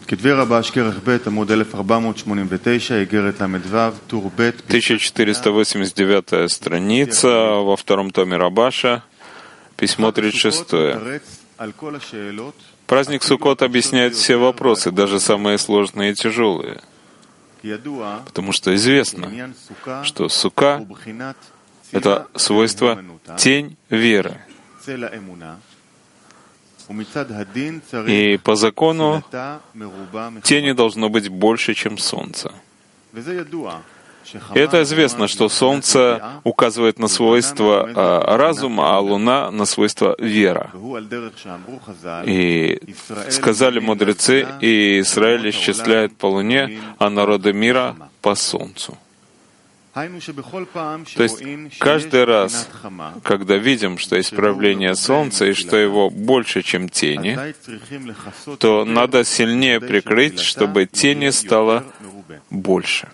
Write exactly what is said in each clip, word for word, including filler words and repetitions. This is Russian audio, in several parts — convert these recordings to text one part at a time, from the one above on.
тысяча четыреста восемьдесят девятая страница во втором томе Рабаша, письмо тридцать шестое. Праздник Суккот объясняет все вопросы, даже самые сложные и тяжелые. Потому что известно, что Сукка — это свойство тень веры. И по закону тени должно быть больше, чем солнце. И это известно, что солнце указывает на свойства а, разума, а луна — на свойства вера. И сказали мудрецы, и Израиль исчисляет по луне, а народы мира — по солнцу. То есть каждый раз, когда видим, что есть проявление солнца и что его больше, чем тени, то надо сильнее прикрыть, чтобы тени стало больше.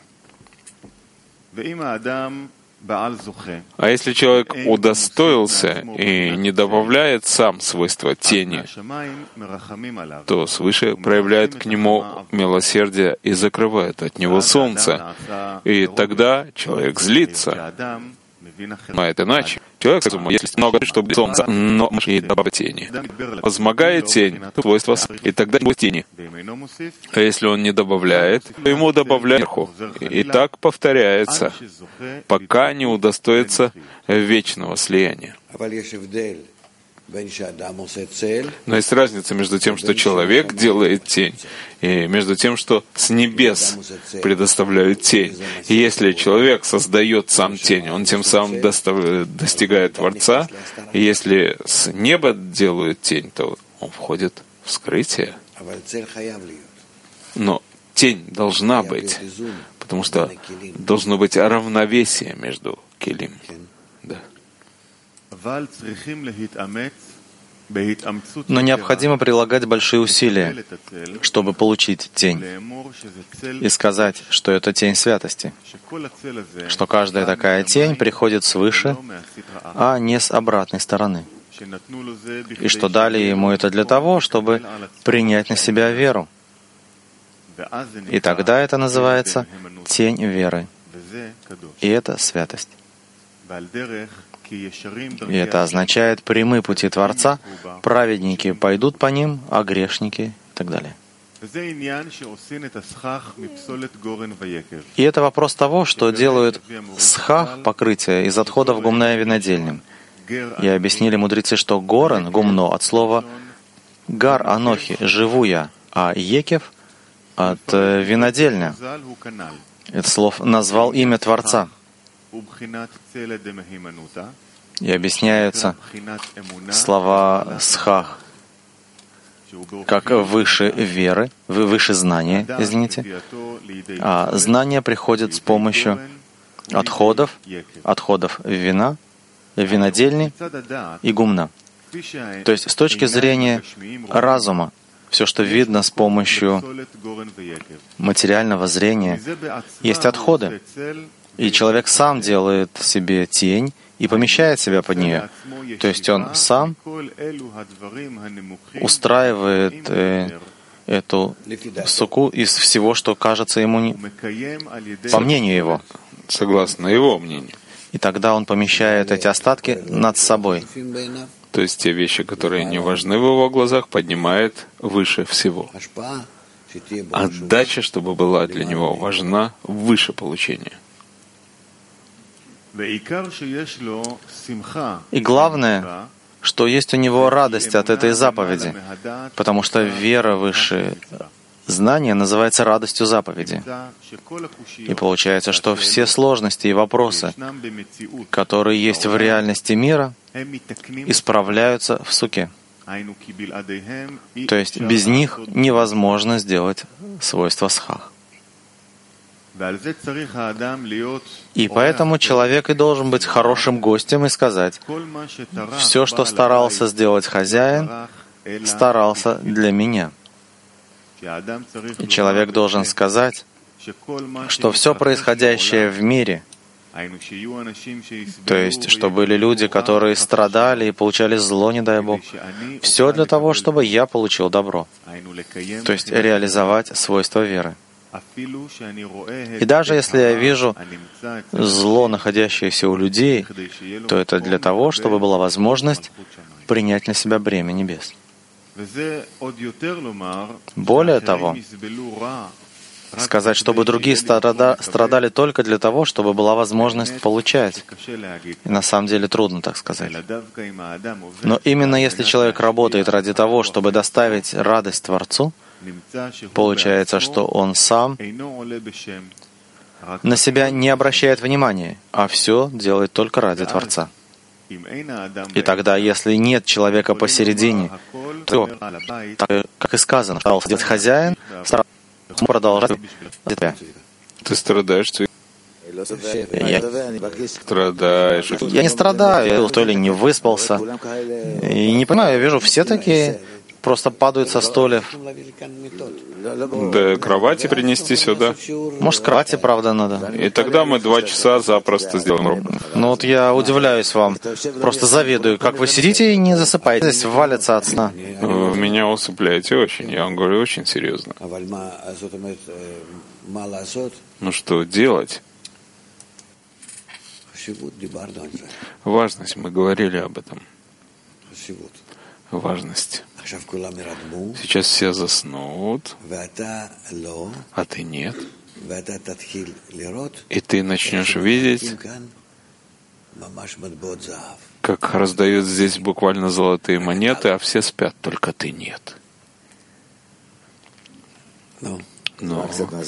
А если человек удостоился и не добавляет сам свойства тени, то свыше проявляет к нему милосердие и закрывает от него солнце. И тогда человек злится. Понимает иначе. Человек, если много, чтобы солнце, но и добавить тени. Возмогает тень, свойства, и тогда будет тени. А если он не добавляет, то ему добавляют вверху. И так повторяется, пока не удостоится вечного слияния. Но есть разница между тем, что человек делает тень, и между тем, что с небес предоставляют тень. И если человек создает сам тень, он тем самым достигает Творца, и если с неба делают тень, то он входит в скрытие. Но тень должна быть, потому что должно быть равновесие между келим. Да. Но необходимо прилагать большие усилия, чтобы получить тень, и сказать, что это тень святости, что каждая такая тень приходит свыше, а не с обратной стороны, и что дали ему это для того, чтобы принять на себя веру. И тогда это называется тень веры, и это святость. И это означает прямые пути Творца, праведники пойдут по ним, а грешники и так далее. И это вопрос того, что делают схах, покрытие, из отходов гумна и винодельным. И объяснили мудрецы, что горен, гумно, от слова гар анохи, живу я, а екев от винодельня. Это слов назвал имя Творца. И объясняются слова схах как выше веры, выше знания, извините. А знание приходит с помощью отходов, отходов вина, винодельни и гумна. То есть с точки зрения разума, все, что видно с помощью материального зрения, есть отходы. И человек сам делает себе тень и помещает себя под нее. То есть он сам устраивает э, эту суку из всего, что кажется ему, не... по мнению его. Согласно его мнению. И тогда он помещает эти остатки над собой. То есть те вещи, которые не важны в его глазах, поднимает выше всего. Отдача, чтобы была для него важна, выше получения. И главное, что есть у него радость от этой заповеди, потому что вера выше знания называется радостью заповеди. И получается, что все сложности и вопросы, которые есть в реальности мира, исправляются в суке. То есть без них невозможно сделать свойство схах. И поэтому человек и должен быть хорошим гостем и сказать: все, что старался сделать хозяин, старался для меня. И человек должен сказать, что все происходящее в мире То есть, чтобы были люди, которые страдали и получали зло, не дай Бог. Все для того, чтобы я получил добро. То есть, реализовать свойства веры. И даже если я вижу зло, находящееся у людей, то это для того, чтобы была возможность принять на себя бремя небес. Более того, сказать, чтобы другие страдали только для того, чтобы была возможность получать. И на самом деле трудно так сказать. Но именно если человек работает ради того, чтобы доставить радость Творцу, получается, что он сам на себя не обращает внимания, а все делает только ради Творца. И тогда, если нет человека посередине, то, так, как и сказано, делать хозяин, продолжать. Ты страдаешь, ты я... страдаешь. Я не страдаю, я то ли не выспался. И не понимаю, я вижу, все такие просто падают со стульев. Да кровати принести сюда. Может, с кровати, правда, надо. И тогда мы два часа запросто сделаем. Ну вот я удивляюсь вам, просто завидую, как вы сидите и не засыпаете, здесь валятся от сна. Вы меня усыпляете очень, я вам говорю очень серьезно. Ну что делать? Важность, мы говорили об этом. Важность. Сейчас все заснут, а ты нет. И ты начнешь видеть, как раздают здесь буквально золотые монеты, а все спят, только ты нет. Но...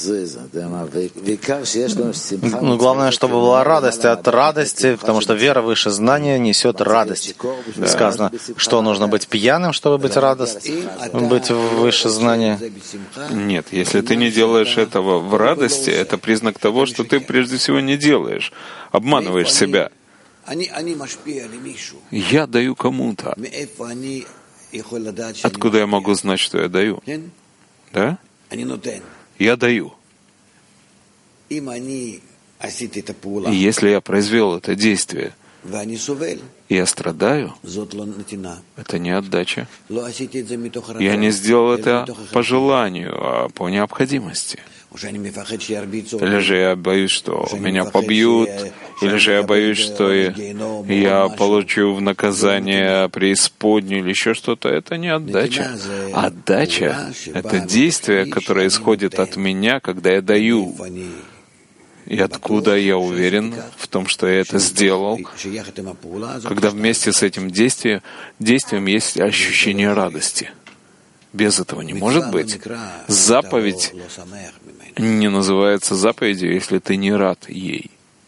Ну, главное, чтобы была радость от радости, потому что вера выше знания несет радость. Да. Сказано, что нужно быть пьяным, чтобы быть радость, быть выше знания. Нет, если ты не делаешь этого в радости, это признак того, что ты прежде всего не делаешь, обманываешь себя. Я даю кому-то. Откуда я могу знать, что я даю? Да? Я даю. И если я произвел это действие, и я страдаю, это не отдача. Я не сделал это по желанию, а по необходимости. Или же я боюсь, что меня побьют, или же я боюсь, что я получу в наказание преисподнюю, или еще что-то. Это не отдача. Отдача — это действие, которое исходит от меня, когда я даю. И откуда я уверен в том, что я это сделал, когда вместе с этим действием, действием есть ощущение радости. Без этого не может быть. Заповедь не называется заповедью, если ты не рад ей.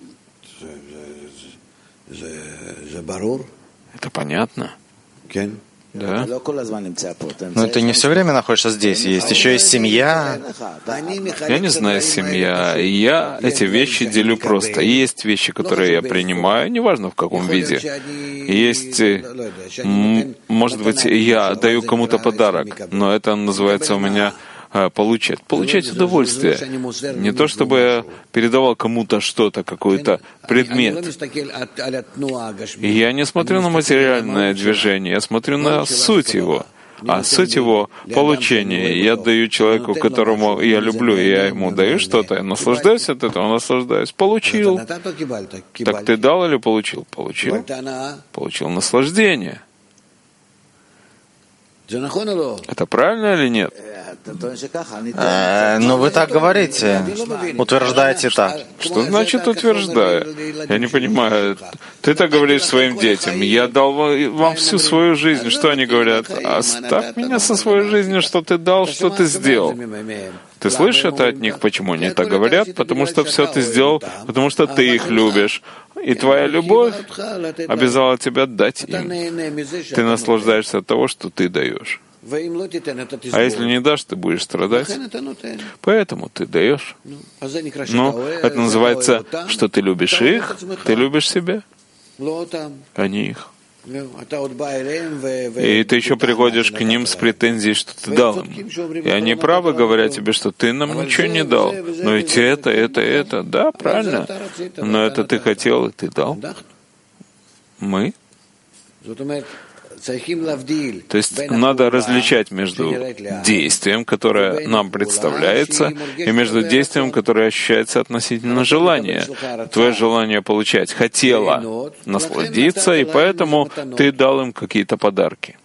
Это понятно? Да? Но ты не все время находишься здесь, есть еще и семья. Я не знаю, семья. Я эти вещи делю просто. Есть вещи, которые я принимаю, неважно в каком виде. Есть, может быть, я даю кому-то подарок, но это называется у меня получать. Получать удовольствие. Не то, чтобы я передавал кому-то что-то, какой-то предмет. И я не смотрю на материальное движение, я смотрю на суть его. А суть его — получение. Я даю человеку, которому я люблю, и я ему даю что-то, я наслаждаюсь от этого, наслаждаюсь. Получил. Так ты дал или получил? Получил. Получил наслаждение. Это правильно или нет? Э, ну, вы так говорите, утверждаете так. Что значит утверждаю? Я не понимаю. Ты так говоришь своим детям. Я дал вам всю свою жизнь. Что они говорят? Оставь меня со своей жизнью, что ты дал, что ты сделал. Ты слышишь это от них? Почему они так говорят? Потому что все ты сделал, потому что ты их любишь. И твоя любовь обязала тебя дать им. Ты наслаждаешься от того, что ты даешь. А если не дашь, ты будешь страдать. Поэтому ты даешь. Ну, это называется, что ты любишь их, ты любишь себя, а не их. И ты еще приходишь к ним с претензией, что ты дал им. И они правы, говоря тебе, что ты нам ничего не дал. Но ведь это, это, это. Да, правильно. Но это ты хотел, и ты дал. Мы? То есть надо различать между действием, которое нам представляется, и между действием, которое ощущается относительно желания. Твое желание получать хотело насладиться, и поэтому ты дал им какие-то подарки.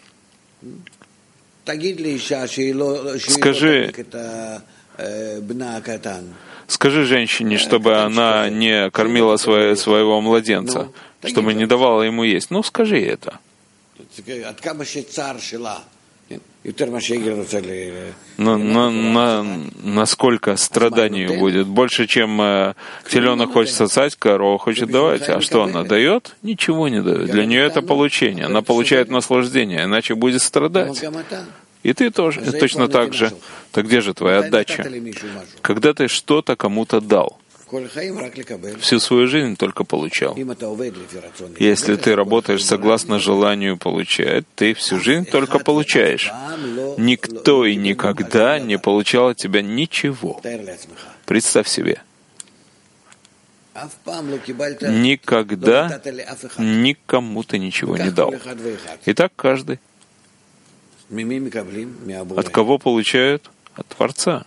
Скажи, скажи женщине, чтобы она не кормила свое, своего младенца, чтобы не давала ему есть. Ну, скажи это. Но, но, на, насколько страданий будет? Больше, чем э, теленок хочет сосать, корова хочет давать. А что она дает? Ничего не дает. Для нее это получение. Она получает наслаждение, иначе будет страдать. И ты тоже точно так же. Так где же твоя отдача? Когда ты что-то кому-то дал. Всю свою жизнь только получал. Если ты работаешь согласно желанию получать, ты всю жизнь только получаешь. Никто и никогда не получал от тебя ничего. Представь себе. Никогда никому ты ничего не дал. И так каждый. От кого получают? От Творца.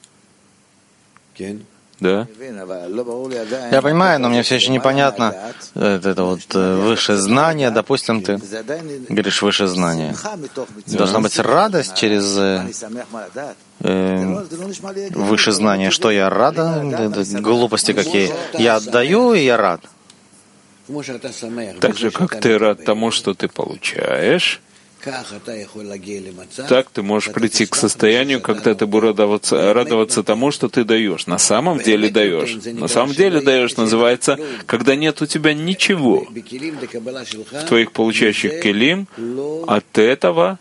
Да. Я понимаю, но мне все еще непонятно это, это вот высшее знание. Допустим, ты говоришь высшее знание. Должна быть радость через э, высшее знание. Что я рада? Это глупости какие. Я отдаю, и я рад. Так же, как ты рад тому, что ты получаешь, так ты можешь прийти к состоянию, когда ты будешь радоваться, радоваться тому, что ты даешь. На самом деле даешь. На самом деле даешь называется, когда нет у тебя ничего в твоих получающих келим, от этого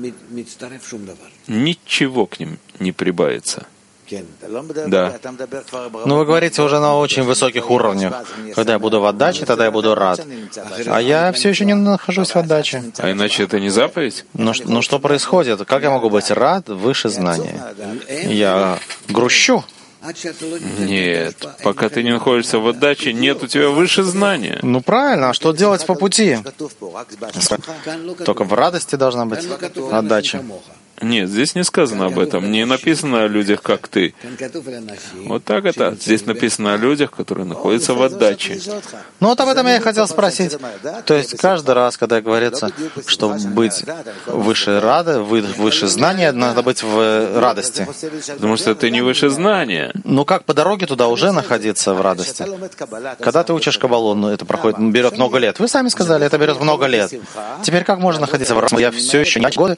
ничего к ним не прибавится. Да. Ну, вы говорите уже на очень высоких уровнях. Когда я буду в отдаче, тогда я буду рад. А я все еще не нахожусь в отдаче. А иначе это не заповедь? Ну, ну что происходит? Как я могу быть рад выше знания? Я грущу. Нет, пока ты не находишься в отдаче, нет у тебя выше знания. Ну правильно, а что делать по пути? Только в радости должна быть отдача. Нет, здесь не сказано об этом. Не написано о людях, как ты. Вот так это. Здесь написано о людях, которые находятся в отдаче. Ну вот об этом я и хотел спросить. То есть каждый раз, когда говорится, что быть выше рады, выше знания, надо быть в радости. Потому что ты не выше знания. Ну как по дороге туда уже находиться в радости? Когда ты учишь каббалу, ну, это проходит, берет много лет. Вы сами сказали, это берет много лет. Теперь как можно находиться в радости? Я все еще не годы.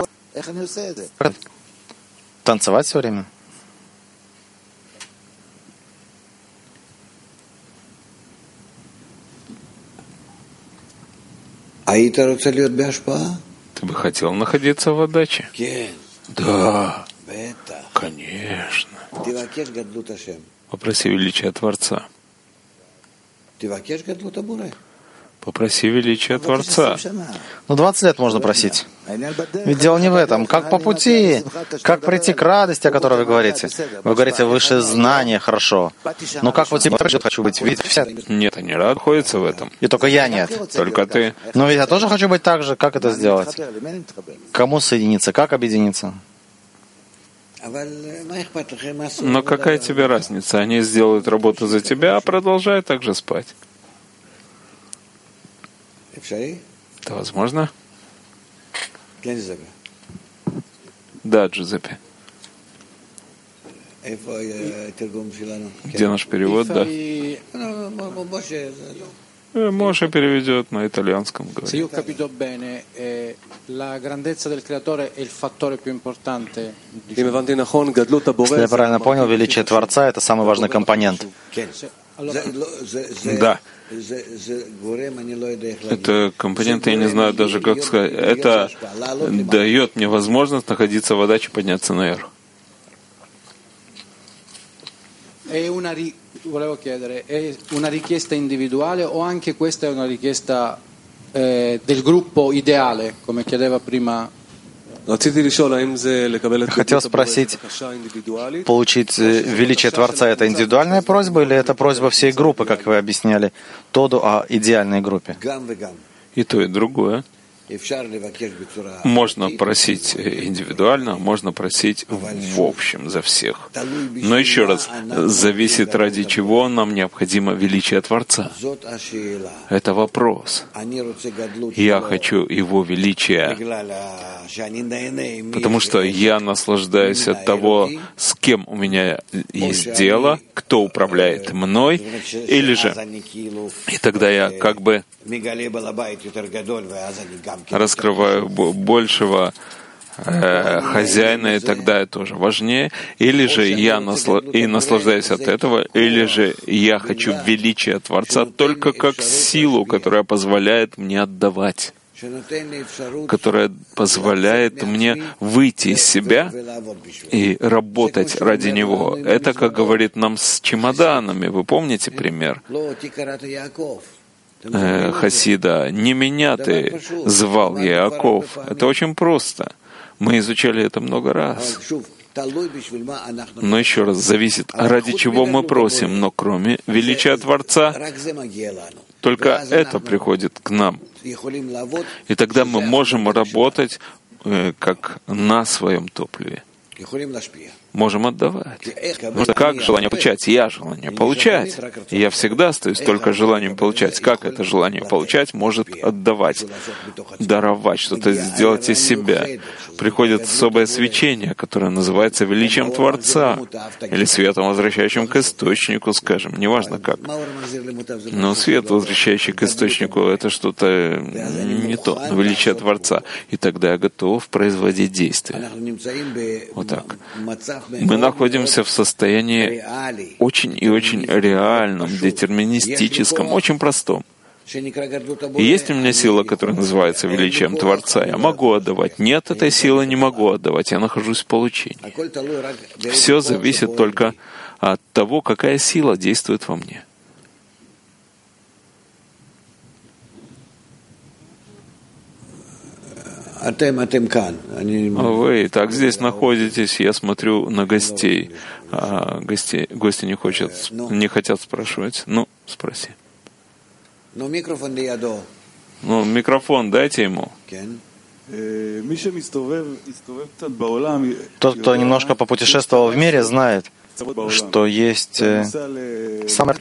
Танцевать все время. Ты бы хотел находиться в отдаче? Да, конечно. Попроси величия Творца. Попроси величия Творца. Ну, двадцать лет можно просить. Ведь дело не в этом. Как по пути, как прийти к радости, о которой вы говорите. Вы говорите, высшее знание, хорошо. Но как вот теперь хочу быть? Ведь все... Нет, они рад находятся в этом. И только я нет. Только ты. Но ведь я тоже хочу быть так же. Как это сделать? Кому соединиться? Как объединиться? Но какая тебе разница? Они сделают работу за тебя, а продолжай так же спать. Это возможно? Да, Джузеппе. Где наш перевод, да? Моше переведет на итальянском, говорит. Если я правильно понял, величие Творца — это самый важный компонент. Да. Это компонент, я не знаю даже, как сказать. Это дает мне возможность находиться в отдаче, подняться наверх. Volevo chiedere, è una richiesta individuale o anche questa è una richiesta del gruppo ideale, come chiedeva prima. Хотел спросить, получить величие Творца — это индивидуальная просьба или это просьба всей группы, как вы объясняли, Тоду о идеальной группе? И то, и другое. Можно просить индивидуально, можно просить в общем за всех. Но еще раз, зависит, ради чего нам необходимо величие Творца. Это вопрос. Я хочу Его величия, потому что я наслаждаюсь от того, с кем у меня есть дело, кто управляет мной, или же, и тогда я как бы раскрываю большего э, хозяина, и тогда это тоже важнее. Или же я насла... и наслаждаюсь от этого, или же я хочу величия Творца только как силу, которая позволяет мне отдавать, которая позволяет мне выйти из себя и работать ради Него. Это, как говорит нам с чемоданами. Вы помните пример э, Хасида? «Не меня ты звал, Яаков». Это очень просто. Мы изучали это много раз. Но еще раз, зависит, ради чего мы просим, но кроме величия Творца, только это приходит к нам. И тогда мы можем работать э, как на своем топливе. Можем отдавать. Потому что как желание получать? Я желание получать. И я всегда остаюсь только желанием получать. Как это желание получать может отдавать, даровать, что-то сделать из себя? Приходит особое свечение, которое называется величием Творца или светом, возвращающим к источнику, скажем, неважно как. Но свет, возвращающий к источнику, это что-то не то, величие Творца. И тогда я готов производить действия. Вот так. Мы находимся в состоянии очень и очень реальном, детерминистическом, очень простом. И есть у меня сила, которая называется величием Творца. Я могу отдавать. Нет, этой силы не могу отдавать. Я нахожусь в получении. Все зависит только от того, какая сила действует во мне. Вы так здесь находитесь, я смотрю на гостей. А гости, гости не, хотят, не хотят спрашивать. Ну, спроси. Ну, микрофон дайте ему. Тот, кто немножко попутешествовал в мире, знает, что есть э, самые...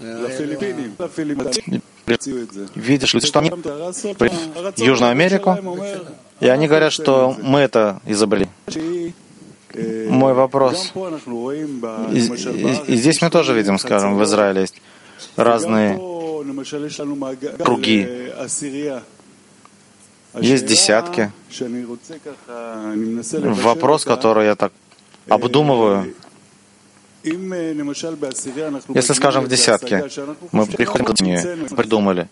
Видишь, что они в Южную Америку, и они говорят, что мы это изобрели. Мой вопрос. И, и, и здесь мы тоже видим, скажем, в Израиле есть разные круги. Есть десятки. Вопрос, который я так обдумываю. Если, скажем, в десятке мы приходим к мнению, придумали,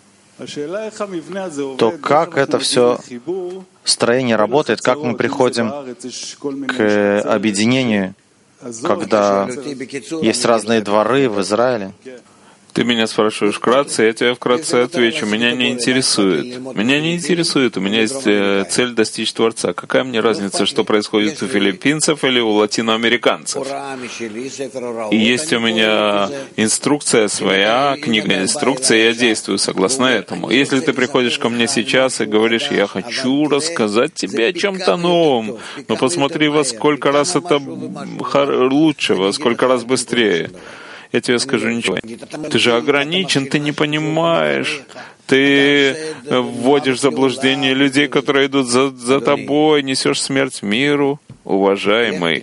то как это все строение работает, как мы приходим к объединению, когда есть разные дворы в Израиле? Ты меня спрашиваешь вкратце, я тебе вкратце отвечу. Меня не интересует. Меня не интересует. У меня есть цель достичь Творца. Какая мне разница, что происходит у филиппинцев или у латиноамериканцев? И есть у меня инструкция своя, книга инструкция, я действую согласно этому. Если ты приходишь ко мне сейчас и говоришь, я хочу рассказать тебе о чем-то новом, но посмотри, во сколько раз это лучше, во сколько раз быстрее. Я тебе скажу ничего. Ты же ограничен, ты не понимаешь. Ты вводишь в заблуждение людей, которые идут за, за тобой, несешь смерть миру. Уважаемый,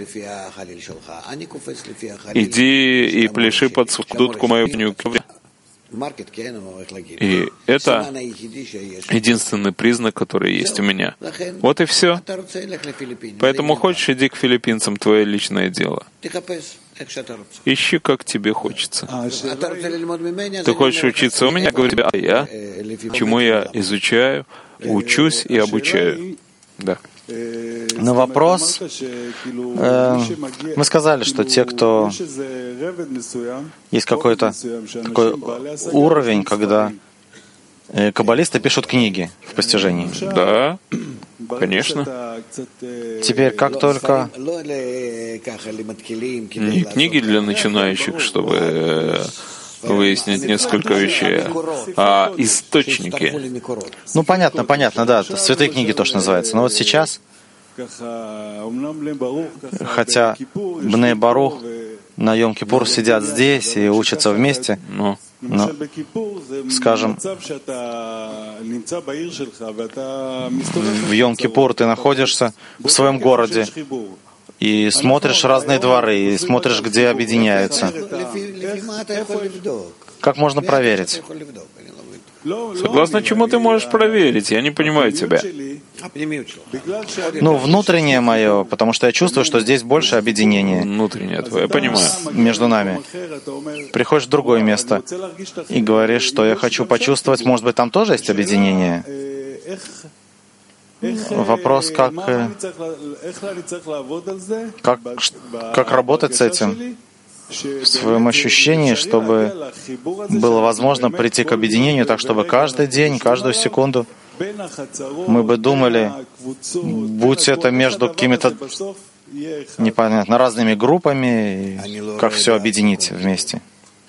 иди и пляши под дудку мою пнюк. И это единственный признак, который есть у меня. Вот и все. Поэтому хочешь, иди к филиппинцам, твое личное дело. Ищи, как тебе хочется. Ты хочешь учиться у меня? Говорю тебе, а я? Чему я изучаю, учусь и обучаю. Да. На вопрос, э, мы сказали, что те, кто есть какой-то такой уровень, когда Каббалисты пишут книги в постижении. Да, конечно. Теперь, как только... Не книги для начинающих, чтобы выяснить несколько вещей, а источники. Ну, понятно, понятно, да. Святые книги тоже называются. Но вот сейчас, хотя Бней Барух на Йом-Кипур сидят здесь и учатся вместе, но, но скажем, в Йом-Кипур ты находишься в своем городе и смотришь разные дворы, и смотришь, где объединяются. Как можно проверить? Согласно чему ты можешь проверить? Я не понимаю тебя. Ну, внутреннее мое, потому что я чувствую, что здесь больше объединения. Внутреннее твое, я понимаю. Между нами. Приходишь в другое место и говоришь, что я хочу почувствовать, может быть, там тоже есть объединение. Вопрос, как, как, как работать с этим, в своем ощущении, чтобы было возможно прийти к объединению, так чтобы каждый день, каждую секунду мы бы думали, будь это между какими-то непонятно разными группами, как все объединить вместе.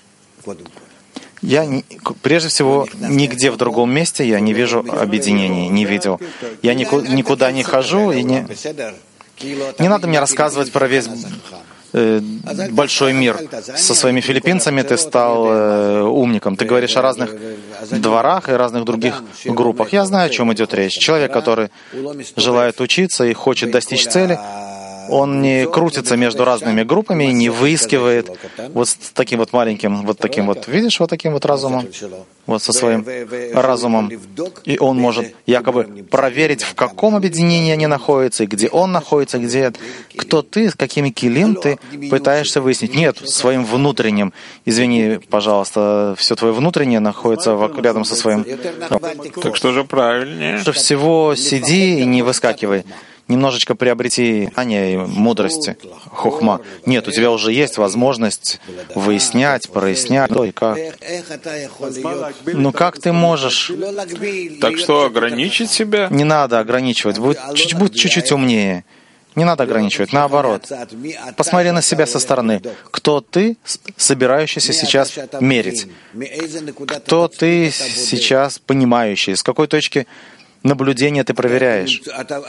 Я, прежде всего, нигде в другом месте я не вижу объединений, не видел. Я никуда не хожу и не... Не надо мне рассказывать про весь э, большой мир. Со своими филиппинцами ты стал э, умником. Ты говоришь о разных дворах и разных других группах. Я знаю, о чем идет речь. Человек, который желает учиться и хочет достичь цели, он не крутится между разными группами, не выискивает вот с таким вот маленьким, вот таким вот, видишь, вот таким вот разумом, вот со своим разумом. И он может якобы проверить, в каком объединении они находятся, и где он находится, где, кто ты, с какими килим ты пытаешься выяснить. Нет, своим внутренним. Извини, пожалуйста, все твое внутреннее находится рядом со своим. Так что же правильнее? Что всего сиди и не выскакивай. Немножечко приобрети знания и мудрости, хохма. Нет, у тебя уже есть возможность выяснять, прояснять, что и как. Ну как ты можешь? Так что ограничить себя? Не надо ограничивать, будь, будь чуть-чуть умнее. Не надо ограничивать, наоборот. Посмотри на себя со стороны. Кто ты, собирающийся сейчас мерить? Кто ты сейчас понимающий? С какой точки наблюдение ты проверяешь?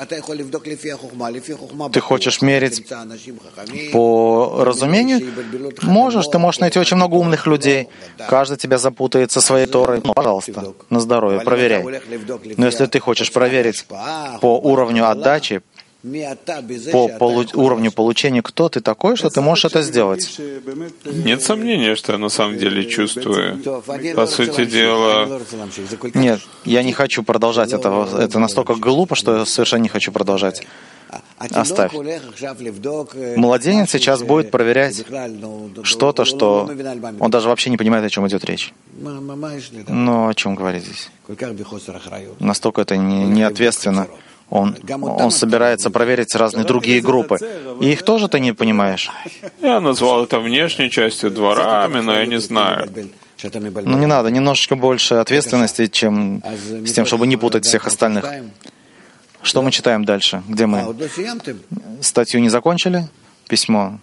Ты хочешь мерить по разумению? Можешь, ты можешь найти очень много умных людей. Каждый тебя запутает со своей Торой. Ну, пожалуйста, на здоровье, проверяй. Но если ты хочешь проверить по уровню отдачи, по полу- уровню получения, кто ты такой, что ты можешь это сделать. Нет сомнения, что я на самом деле чувствую. По сути дела... Нет, я не хочу продолжать этого. Это настолько глупо, что я совершенно не хочу продолжать. Оставь. Младенец сейчас будет проверять что-то, что он даже вообще не понимает, о чем идет речь. Но о чем говорить здесь? Настолько это не, не ответственно. Он, он собирается проверить разные другие группы. И их тоже ты не понимаешь. Я назвал это внешней частью дворами, но я не знаю. Ну не надо, немножечко больше ответственности, чем с тем, чтобы не путать всех остальных. Что мы читаем дальше? Где мы? Статью не закончили? Письмо.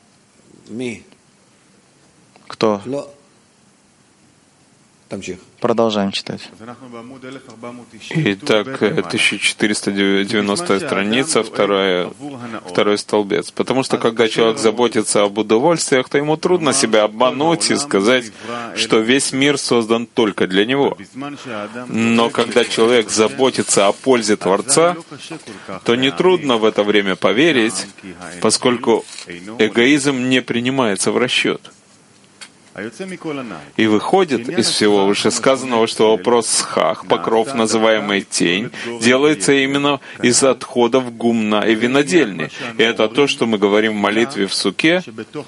Кто? Продолжаем читать. Итак, тысяча четыреста девяностая страница, вторая, второй столбец. Потому что, когда человек заботится об удовольствиях, то ему трудно себя обмануть и сказать, что весь мир создан только для него. Но когда человек заботится о пользе Творца, то нетрудно в это время поверить, поскольку эгоизм не принимается в расчет. И выходит из всего вышесказанного, что вопрос схах, покров, называемый тень, делается именно из отходов гумна и винодельни. И это то, что мы говорим в молитве в суке,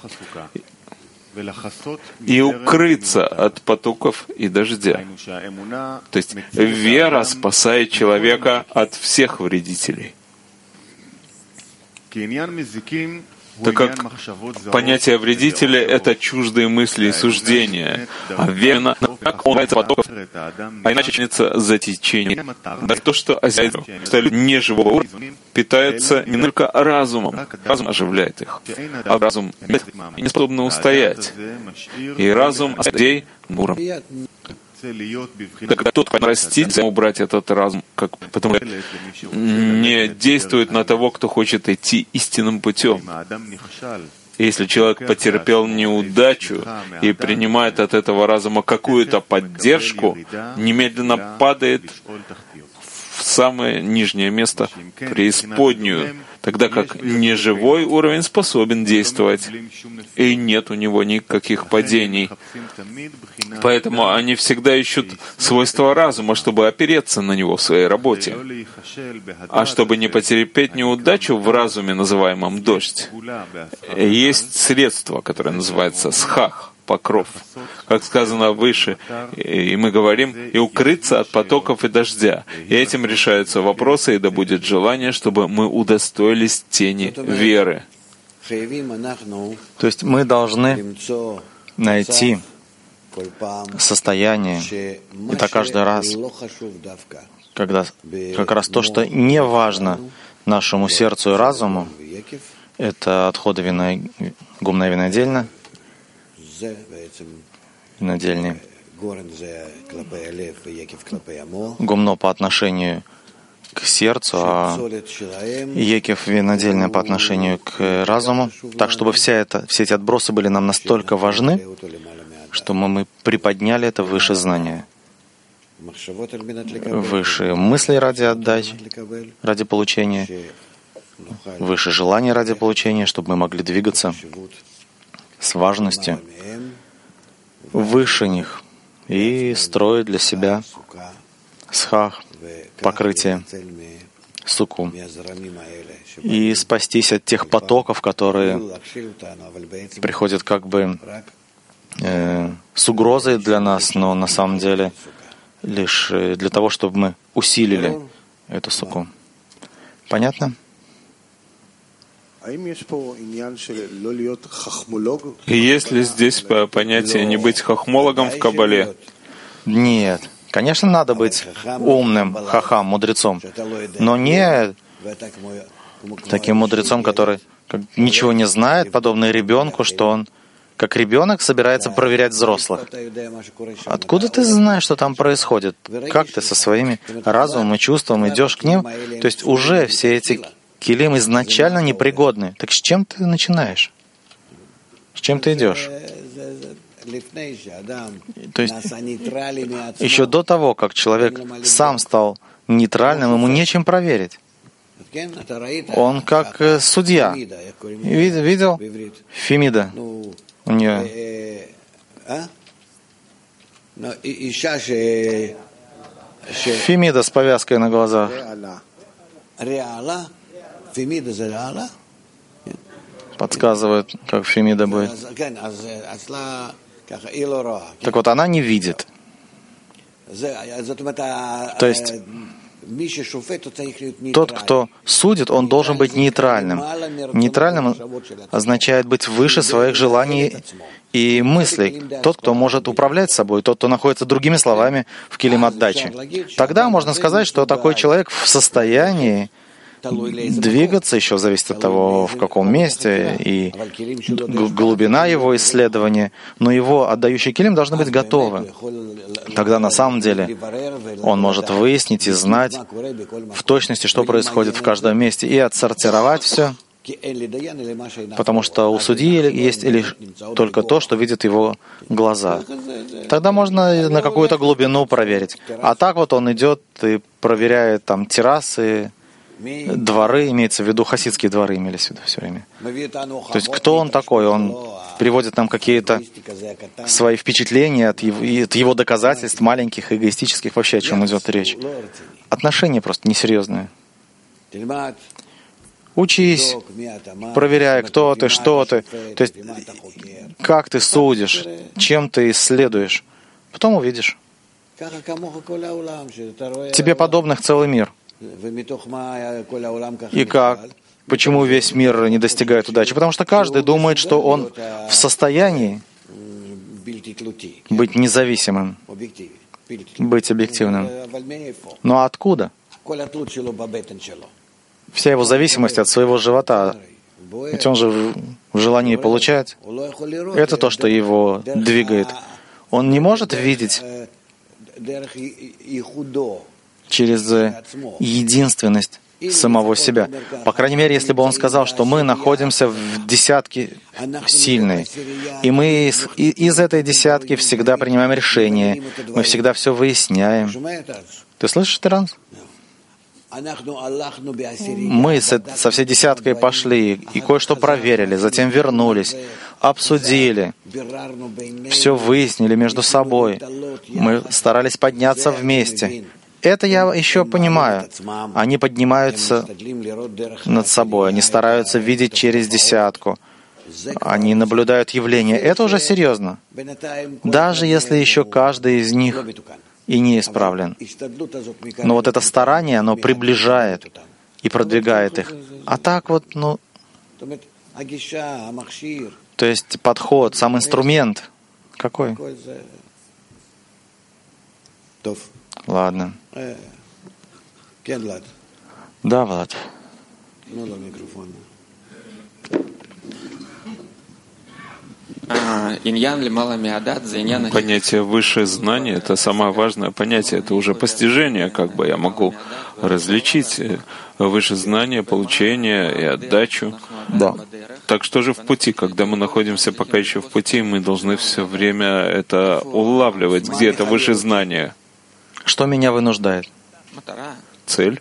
и укрыться от потоков и дождя. То есть вера спасает человека от всех вредителей. так как понятие вредителя — это чуждые мысли и суждения, а вера, он потоков, а иначе чинится за течение. Да то, что означает неживого уровня, питаются не только разумом, разум оживляет их, а разум не способен устоять. И разум людей муром. Так тот, кто растит, убрать этот разум, как, потому что не действует на того, кто хочет идти истинным путем. Если человек потерпел неудачу и принимает от этого разума какую-то поддержку, немедленно падает в самое нижнее место, преисподнюю, тогда как неживой уровень способен действовать, и нет у него никаких падений. Поэтому они всегда ищут свойства разума, чтобы опереться на него в своей работе. А чтобы не потерпеть неудачу в разуме, называемом дождь, есть средство, которое называется схах, покров. Как сказано выше, и мы говорим, и укрыться от потоков и дождя. И этим решаются вопросы, и да будет желание, чтобы мы удостоились тени веры. То есть мы должны найти состояние, это каждый раз, когда как раз то, что не важно нашему сердцу и разуму, это отходы вина, гумна и винодельня, винодельни, гумно по отношению к сердцу, а екев винодельня по отношению к разуму, так чтобы вся это, все эти отбросы были нам настолько важны, что мы, мы приподняли это выше знания, выше мысли ради отдачи, ради получения, выше желания ради получения, чтобы мы могли двигаться с важностью выше них и строить для себя схах, покрытие, суку, и спастись от тех потоков, которые приходят как бы э, с угрозой для нас, но на самом деле лишь для того, чтобы мы усилили эту суку. Понятно? И есть ли здесь понятие не быть хахмологом в Кабале? Нет. Конечно, надо быть умным, хахам, мудрецом, но не таким мудрецом, который ничего не знает, подобный ребенку, что он, как ребенок, собирается проверять взрослых. Откуда ты знаешь, что там происходит? Как ты со своими разумом и чувством идешь к ним? То есть уже все эти килим изначально непригодны. Так с чем ты начинаешь? С чем ты идешь? То есть еще до того, как человек сам стал нейтральным, ему нечем проверить. Он как судья. Видел? Фемида. У нее. Фемида с повязкой на глазах. Подсказывают, как Фемида будет. Так вот, она не видит. То есть, тот, кто судит, он должен быть нейтральным. Нейтральным означает быть выше своих желаний и мыслей. Тот, кто может управлять собой, тот, кто находится, другими словами, в килим отдачи. Тогда можно сказать, что такой человек в состоянии двигаться, еще зависит от того, в каком месте, и глубина его исследования, но его отдающие килим должны быть готовы. Тогда на самом деле он может выяснить и знать в точности, что происходит в каждом месте, и отсортировать все, потому что у судьи есть лишь только то, что видят его глаза. Тогда можно на какую-то глубину проверить. А так вот он идет и проверяет там террасы, дворы, имеется в виду, хасидские дворы имелись в виду все время. То есть кто он такой? Он приводит нам какие-то свои впечатления от его, от его доказательств, маленьких, эгоистических, вообще о чем идет речь. Отношения просто несерьезные. Учись, проверяй, кто ты, что ты, то есть как ты судишь, чем ты исследуешь. Потом увидишь. Тебе подобных целый мир. И как? Почему весь мир не достигает удачи? Потому что каждый думает, что он в состоянии быть независимым, быть объективным. Но откуда? Вся его зависимость от своего живота. Ведь он же в желании получать. Это то, что его двигает. Он не может видеть через единственность самого себя. По крайней мере, если бы он сказал, что мы находимся в десятке сильной, и мы из, из этой десятки всегда принимаем решения, мы всегда все выясняем. Ты слышишь, Таранс? Мы со, со всей десяткой пошли и кое-что проверили, затем вернулись, обсудили, все выяснили между собой. Мы старались подняться вместе. Это я еще понимаю. Они поднимаются над собой, они стараются видеть через десятку. Они наблюдают явления. Это уже серьезно. Даже если еще каждый из них и не исправлен. Но вот это старание, оно приближает и продвигает их. А так вот, ну... То есть подход, сам инструмент. Какой? Ладно. Да, Влад. Понятие высшее знание — это самое важное понятие, это уже постижение, как бы я могу различить высшее знание, получение и отдачу. Да. Так что же в пути, когда мы находимся пока еще в пути, мы должны все время это улавливать, где это высшее знание. Что меня вынуждает? Цель.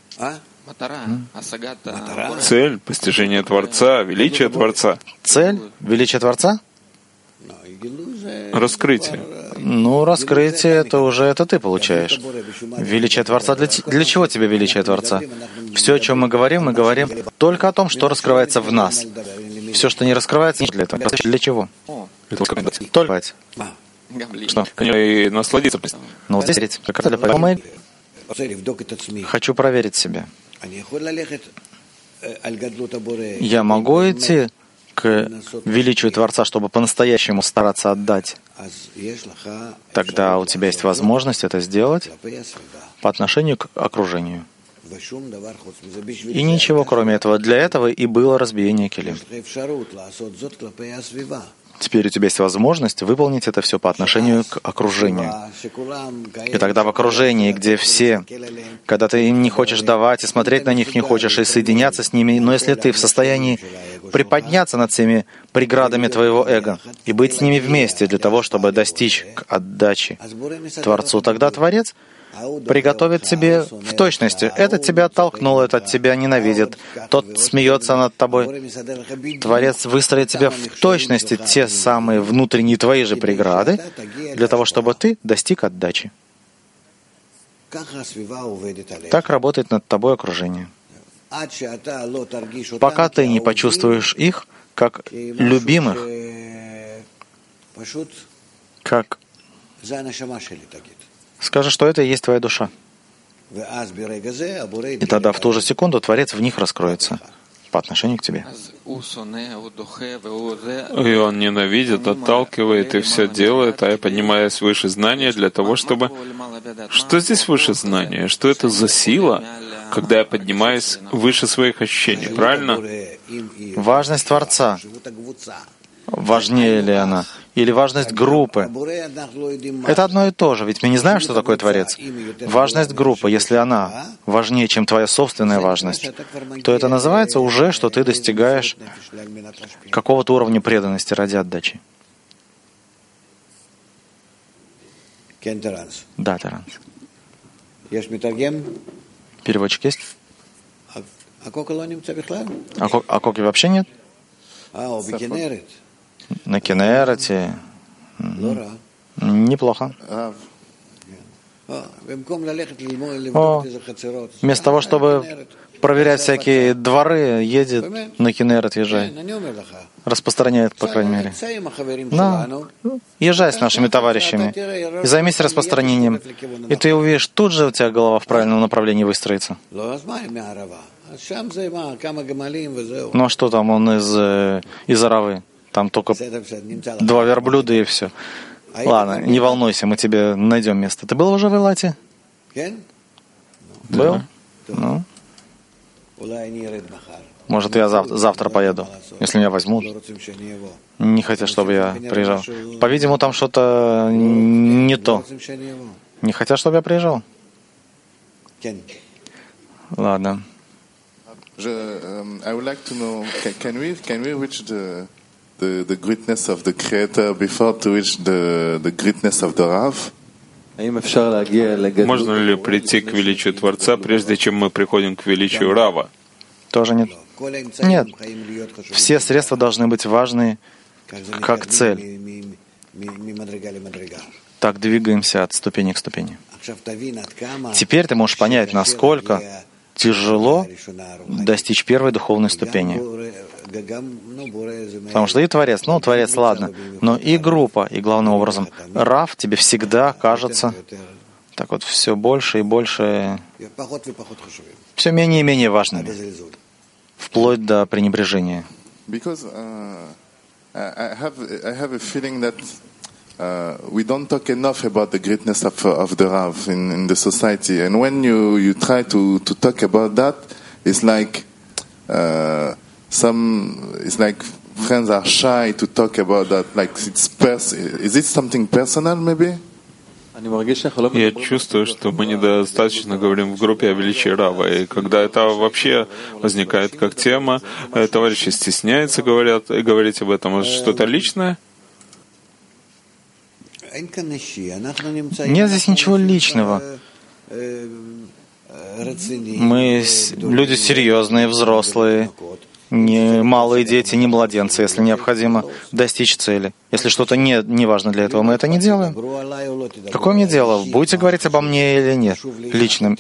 Цель, постижение Творца, величие Творца. Цель? Величие Творца? Раскрытие. Ну, раскрытие — это уже это ты получаешь. Величие Творца. Для, для чего тебе величие Творца? Все, о чем мы говорим, мы говорим только о том, что раскрывается в нас. Все, что не раскрывается, не для этого. Для чего? Только. Что? И насладиться. Ну, здесь хочу проверить себя. Я могу идти к величию Творца, чтобы по-настоящему стараться отдать? Тогда у тебя есть возможность это сделать по отношению к окружению. И ничего кроме этого. Для этого и было разбиение келим. Теперь у тебя есть возможность выполнить это все по отношению к окружению. И тогда в окружении, где все, когда ты им не хочешь давать, и смотреть на них не хочешь, и соединяться с ними, но если ты в состоянии приподняться над всеми преградами твоего эго и быть с ними вместе для того, чтобы достичь к отдаче Творцу, тогда Творец приготовит тебе в точности. Этот тебя оттолкнул, этот тебя ненавидит, тот смеется над тобой. Творец выстроит тебе в точности те самые внутренние твои же преграды для того, чтобы ты достиг отдачи. Так работает над тобой окружение. Пока ты не почувствуешь их как любимых, как скажи, что это и есть твоя душа. И тогда в ту же секунду Творец в них раскроется по отношению к тебе. И он ненавидит, отталкивает и все делает, а я поднимаюсь выше знания для того, чтобы... Что здесь выше знания? Что это за сила, когда я поднимаюсь выше своих ощущений? Правильно? Важность Творца. Важнее ли она? Или важность группы? Это одно и то же, ведь мы не знаем, что такое Творец. Важность группы, если она важнее, чем твоя собственная важность, то это называется уже, что ты достигаешь какого-то уровня преданности ради отдачи. Да, Таранс. Переводчик есть? А, ко- а коки вообще нет? На Кенерете. Неплохо. О, вместо того, чтобы проверять всякие дворы, едет на Кенерет, езжай. Распространяет, по крайней мере. Да. Езжай с нашими товарищами и займись распространением. И ты увидишь, тут же у тебя голова в правильном направлении выстроится. Ну а что там, он из, из Аравы? Там только два верблюда и все. Ладно, не волнуйся, мы тебе найдем место. Ты был уже в Элате? Был? Ну? Может, я завтра, завтра поеду, если меня возьмут. Не хотят, чтобы я приезжал. По-видимому, там что-то не то. Не хотят, чтобы я приезжал? Ладно. I would like to know, can we can we reach the the the greatness of the Creator before to reach the the greatness of the Rav? Можно ли прийти к величию Творца, прежде чем мы приходим к величию Рава? Тоже нет. Нет. Все средства должны быть важны как цель. Так двигаемся от ступени к ступени. Теперь ты можешь понять, насколько тяжело достичь первой духовной ступени. Потому что и Творец, ну, Творец, ладно, но и группа, и главным образом Рав тебе всегда кажется так вот все больше и больше, все менее и менее важными, вплоть до пренебрежения. Uh, we don't talk enough about the greatness of, of the Rav in, in the society, and when you, you try to, to talk about that, it's like uh, some it's like friends are shy to talk about that. Like it's pers- is it something personal, maybe? Я чувствую, что мы недостаточно говорим в группе о величии Рава, и когда это вообще возникает как тема, товарищи стесняются, говорят, и говорить об этом, что-то личное. Нет здесь ничего личного. Мы люди серьезные, взрослые, не малые дети, не младенцы, если необходимо достичь цели. Если что-то не, не важно для этого, мы это не делаем. Какое мне дело? Будете говорить обо мне или нет? Личным.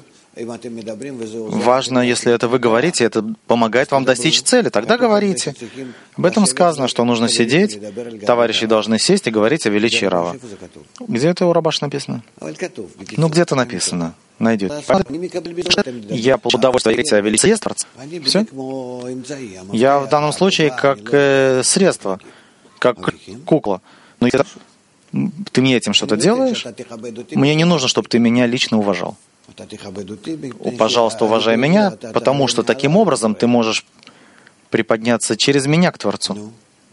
Важно, если это вы говорите, это помогает вам достичь цели, тогда говорите. Об этом сказано, что нужно сидеть, товарищи должны сесть и говорить о величии Рава. Где это у Рабаш написано? Ну, где-то написано. Найдете. Я по удовольствию говорить о величии Творца. Все? Я в данном случае как э, средство, как кукла. Но если ты мне этим что-то делаешь, мне не нужно, чтобы ты меня лично уважал. Пожалуйста, уважай меня, потому что таким образом ты можешь приподняться через меня к Творцу.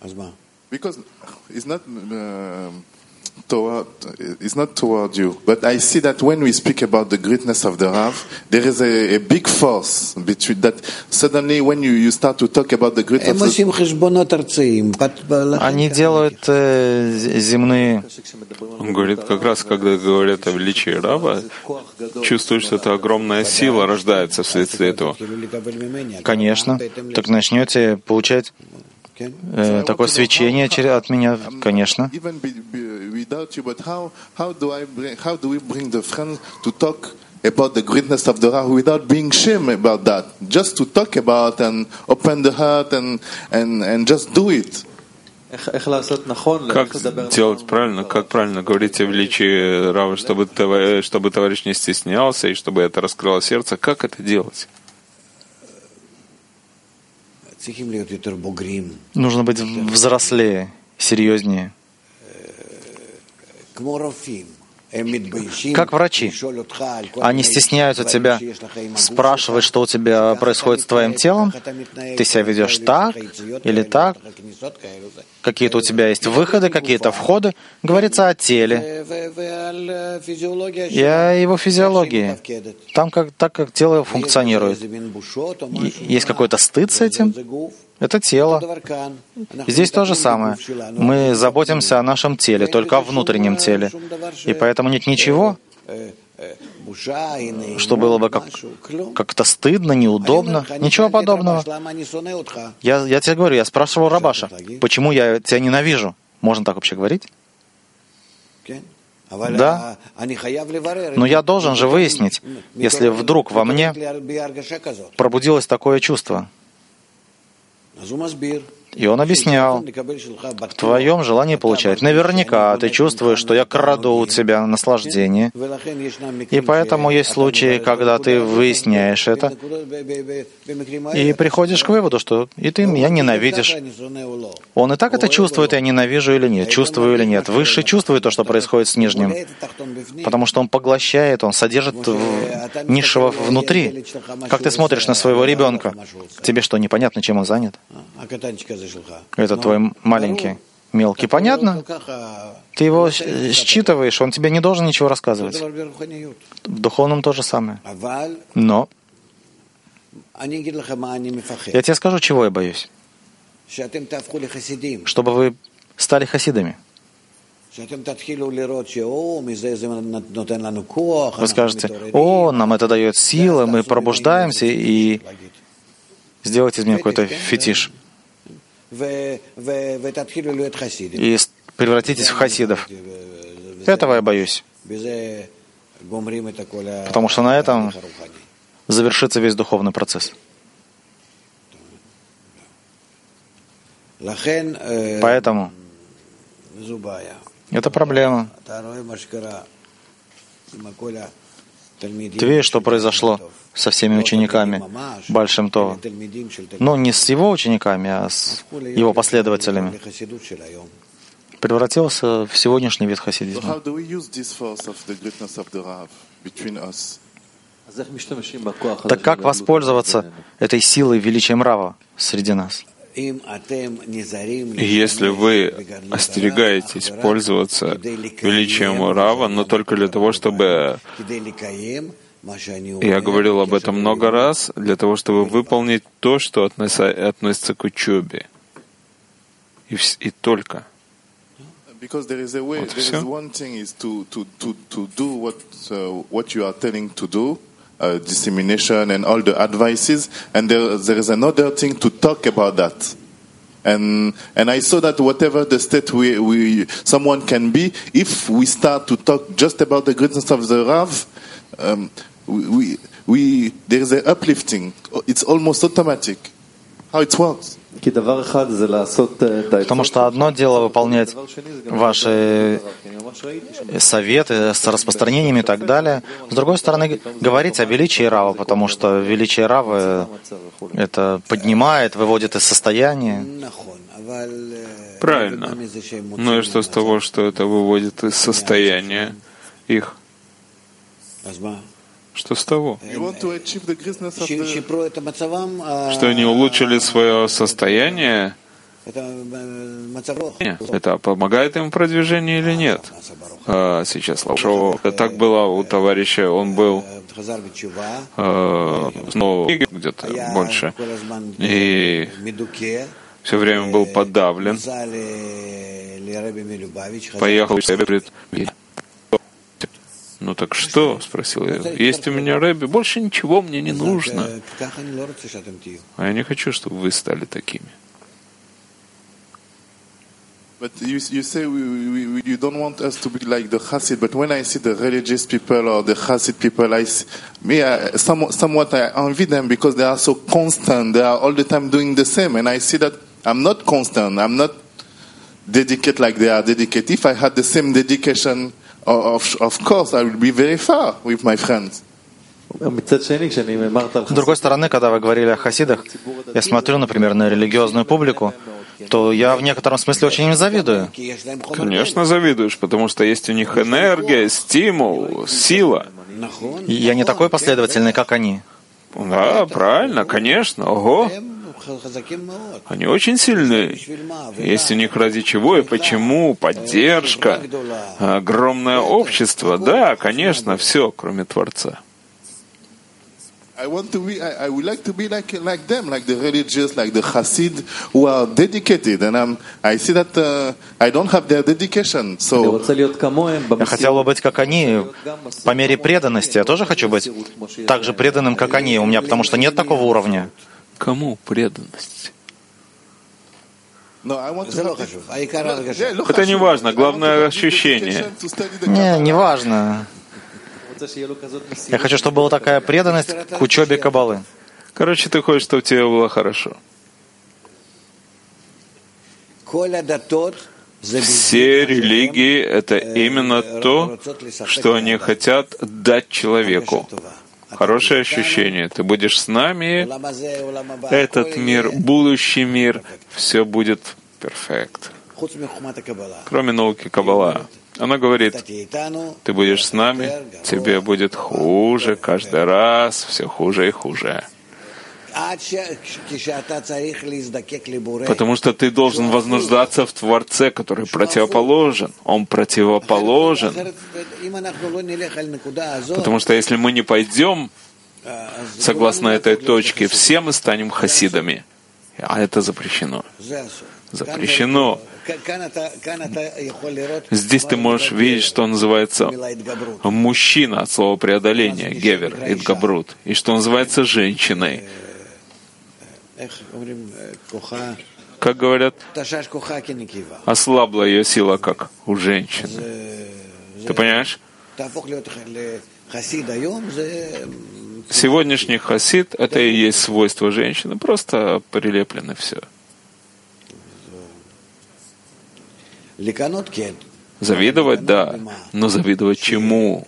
Toward, it's not toward you, but I see that when we speak about the greatness of the Rav, there is a, a big force between that. Suddenly, when you, you start to talk about the greatness of the... Они делают э, земные... Он говорит, как раз, когда говорят о величии Рава, чувствуешь, что это огромная сила рождается вследствие этого. Конечно. Так начнете получать э, такое свечение от меня, конечно. About the greatness of the Rav without being shame about that, just to talk about and open the heart and and and just do it. Как делать правильно, как правильно говорить о величии Рава, чтобы чтобы товарищ не стеснялся и чтобы это раскрыло сердце, как это делать? Нужно быть взрослее, серьезнее. Как врачи. Они стесняются тебя спрашивать, что у тебя происходит с твоим телом. Ты себя ведешь так или так. Какие-то у тебя есть выходы, какие-то входы. Говорится о теле и о его физиологии. Там как, так, как тело функционирует. Есть какой-то стыд с этим. Это тело. Здесь то же самое. Мы заботимся о нашем теле, только о внутреннем теле. И поэтому нет ничего, что было бы как, как-то стыдно, неудобно. Ничего подобного. Я, я тебе говорю, я спрашивал Рабаша, почему я тебя ненавижу. Можно так вообще говорить? Да. Но я должен же выяснить, если вдруг во мне пробудилось такое чувство. И он объяснял, в твоем желании получать. Наверняка ты чувствуешь, что я краду у тебя наслаждение. И поэтому есть случаи, когда ты выясняешь это, и приходишь к выводу, что и ты меня ненавидишь. Он и так это чувствует, я ненавижу или нет, чувствую или нет. Высший чувствует то, что происходит с нижним, потому что он поглощает, он содержит низшего внутри. Как ты смотришь на своего ребенка? Тебе что, непонятно, чем он занят? Это твой маленький, мелкий. Понятно? Ты его считываешь, он тебе не должен ничего рассказывать. В духовном то же самое. Но я тебе скажу, чего я боюсь. Чтобы вы стали хасидами. Вы скажете, о, нам это дает силы, мы пробуждаемся, и сделайте из меня какой-то фетиш. И превратитесь в хасидов. Этого я боюсь. Потому что на этом завершится весь духовный процесс. Поэтому это проблема. Ты видишь, что произошло со всеми учениками Баал-Шем Това. Ну, не с его учениками, а с его последователями. Превратился в сегодняшний вид хасидизма. Так как воспользоваться этой силой, величием Рава среди нас? Если вы остерегаетесь пользоваться величием Рава, но только для того, чтобы... Я говорил об этом много раз, для того, чтобы выполнить то, что относится к учебе. И, вс- и только. Because there is a way, Вот there is one thing is to to to to do what uh, what you are telling to do, uh, dissemination and all the advices, and there there is another thing to talk about that. And and I saw that whatever the state we we someone can be, if we start to talk just about the greatness of the Rav, um, we, we we there is a uplifting. It's almost automatic. How it works. Потому что одно дело выполнять ваши советы с распространениями и так далее. С другой стороны, говорить о величии Рава, потому что величие Рава это поднимает, выводит из состояния. Правильно. Ну и что с того, что это выводит из состояния их? Что с того? Что они улучшили свое состояние? Это помогает им в продвижении или нет? А сейчас что так было у товарища, он был э, снова где-то больше, и все время был подавлен. Поехал говорит, ну так что? Спросил я. Есть у меня Рэбби, больше ничего мне не нужно. А я не хочу, чтобы вы стали такими. But you, you say we, we, we, you don't want us to be like the Hasid, but when I see the religious people or the Hasid people, I see, me, I, some, somewhat I envy them because they are so constant. They are all the time doing the same, and I see that I'm not constant. I'm not dedicated like they are dedicated. If I had the same dedication, of, of course, I would be very far with my friends. С другой стороны, когда вы говорили о хасидах, я смотрю, например, на религиозную публику, то я в некотором смысле очень им завидую. Конечно, завидуешь, потому что есть у них энергия, стимул, сила. Я не такой последовательный, как они. Да, правильно, конечно. Ого. Они очень сильны. Есть у них ради чего и почему, поддержка, огромное общество. Да, конечно, все, кроме Творца. I want to be. I, I would like to be like like them, like the religious, like the Hasid, who are dedicated. And I'm. I see that uh, I don't have their dedication. So. Я хотел бы быть как они по мере преданности. Я тоже хочу быть так же преданным, как они. У меня, потому что нет такого уровня. Кому преданность? No, I want to have... Это не важно. Главное ощущение. Не, не важно. Я хочу, чтобы была такая преданность к учебе Каббалы. Короче, ты хочешь, чтобы тебе было хорошо. Все религии — это именно то, что они хотят дать человеку. Хорошее ощущение. Ты будешь с нами, этот мир, будущий мир, все будет перфект. Кроме науки Каббала. Она говорит, ты будешь с нами, тебе будет хуже каждый раз, все хуже и хуже. Потому что ты должен вознуждаться в Творце, который противоположен. Он противоположен. Потому что если мы не пойдем согласно этой точке, все мы станем хасидами. А это запрещено. Запрещено. Здесь ты можешь видеть, что называется мужчина от слова преодоления, гевер, идгабрут, и что называется женщиной. Как говорят, ослабла ее сила, как у женщины. Ты понимаешь? Сегодняшний хасид — это и есть свойство женщины, просто прилеплены все. Завидовать, да, но завидовать чему?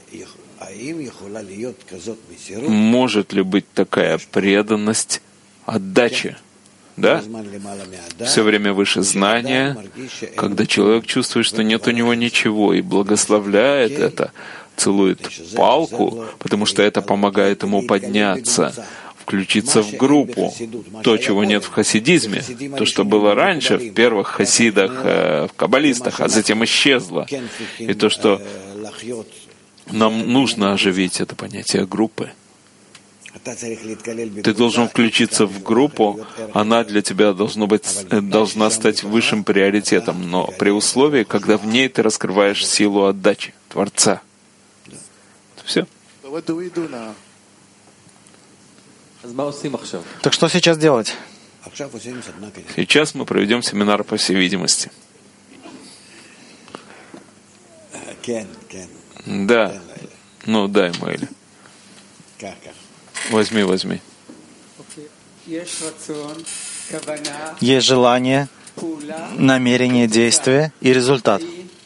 Может ли быть такая преданность отдачи? Да? Все время выше знания, когда человек чувствует, что нет у него ничего, и благословляет это, целует палку, потому что это помогает ему подняться, включиться в группу. То, чего нет в хасидизме, то, что было раньше в первых хасидах, в каббалистах, а затем исчезло. И то, что нам нужно оживить, это понятие группы. Ты должен включиться в группу, она для тебя должна быть, должна стать высшим приоритетом, но при условии, когда в ней ты раскрываешь силу отдачи Творца. Все. Так что сейчас делать? Сейчас мы проведем семинар, по всей видимости. Да. Ну, дай, Мэйли. Возьми, возьми. Есть желание, намерение, действие и результат.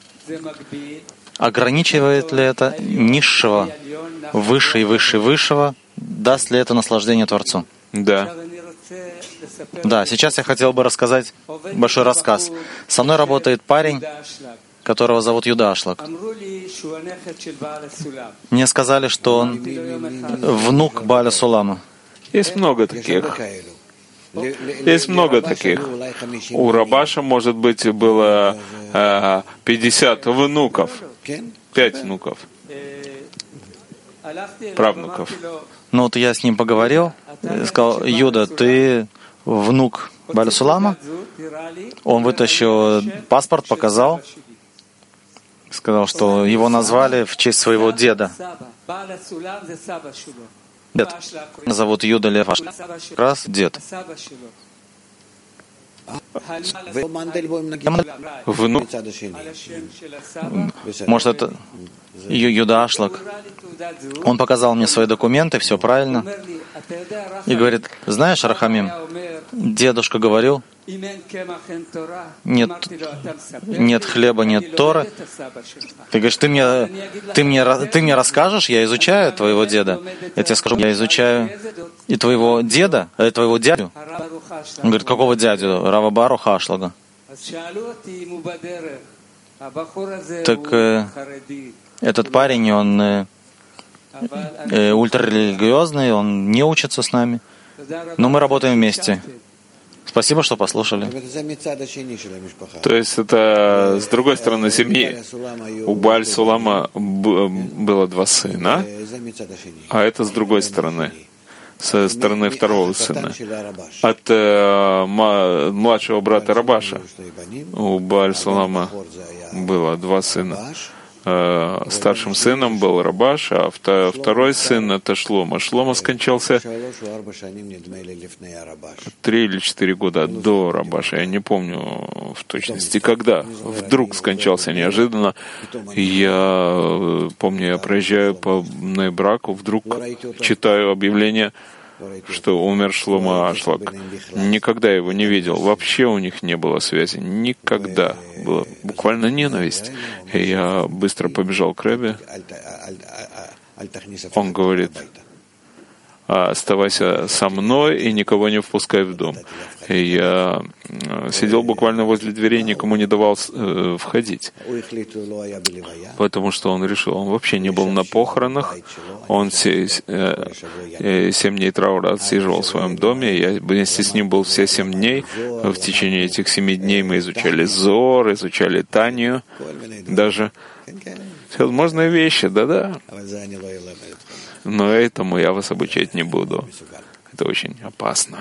Ограничивает ли это низшего, выше и выше высшего? Даст ли это наслаждение Творцу? Да. Да, сейчас я хотел бы рассказать большой рассказ. Со мной работает парень, которого зовут Юда Ашлак. Мне сказали, что он внук Бааля Сулама. Есть много таких. Есть много таких. У Рабаша, может быть, было э, пятьдесят внуков. Пять внуков. Правнуков. Ну вот я с ним поговорил, сказал: Юда, ты внук Бааля Сулама? Он вытащил паспорт, показал. Сказал, что его назвали в честь своего деда. Дед. Зовут Юда Лев Ашлак. Как раз дед. Внук. Может, это Юда Ашлак. Он показал мне свои документы, все правильно. И говорит: знаешь, Рахамим, дедушка говорил, нет, нет хлеба, нет Торы. Ты говоришь, ты мне, ты, мне, ты мне расскажешь, я изучаю твоего деда. Я тебе скажу, я изучаю и твоего деда, и твоего дядю. Он говорит: какого дядю? Рава Баруха Ашлага. Так э, этот парень, он э, э, ультрарелигиозный, он не учится с нами, но мы работаем вместе. Спасибо, что послушали. То есть это с другой стороны семьи. У Бааль Сулама было два сына, а это с другой стороны, со стороны второго сына. От э, младшего брата Рабаша у Бааль Сулама было два сына. Старшим сыном был Рабаш, а второй сын — это Шлома. Шлома скончался три или четыре года до Рабаша. Я не помню в точности, когда. Вдруг скончался неожиданно. Я помню, я проезжаю по Нейбраку, вдруг читаю объявление что умер Шломо Ашлак. Никогда его не видел. Вообще у них не было связи. Никогда. Была буквально ненависть. И я быстро побежал к Ребе. Он говорит: оставайся со мной и никого не впускай в дом. И я сидел буквально возле дверей, никому не давал э, входить. Потому что он решил, он вообще не был на похоронах, он се, э, семь дней траура отсиживал в своем доме, я вместе с ним был все семь дней. В течение этих семи дней мы изучали Зор, изучали Танию, даже всевозможные вещи, да-да. Но этому я вас обучать не буду. Это очень опасно.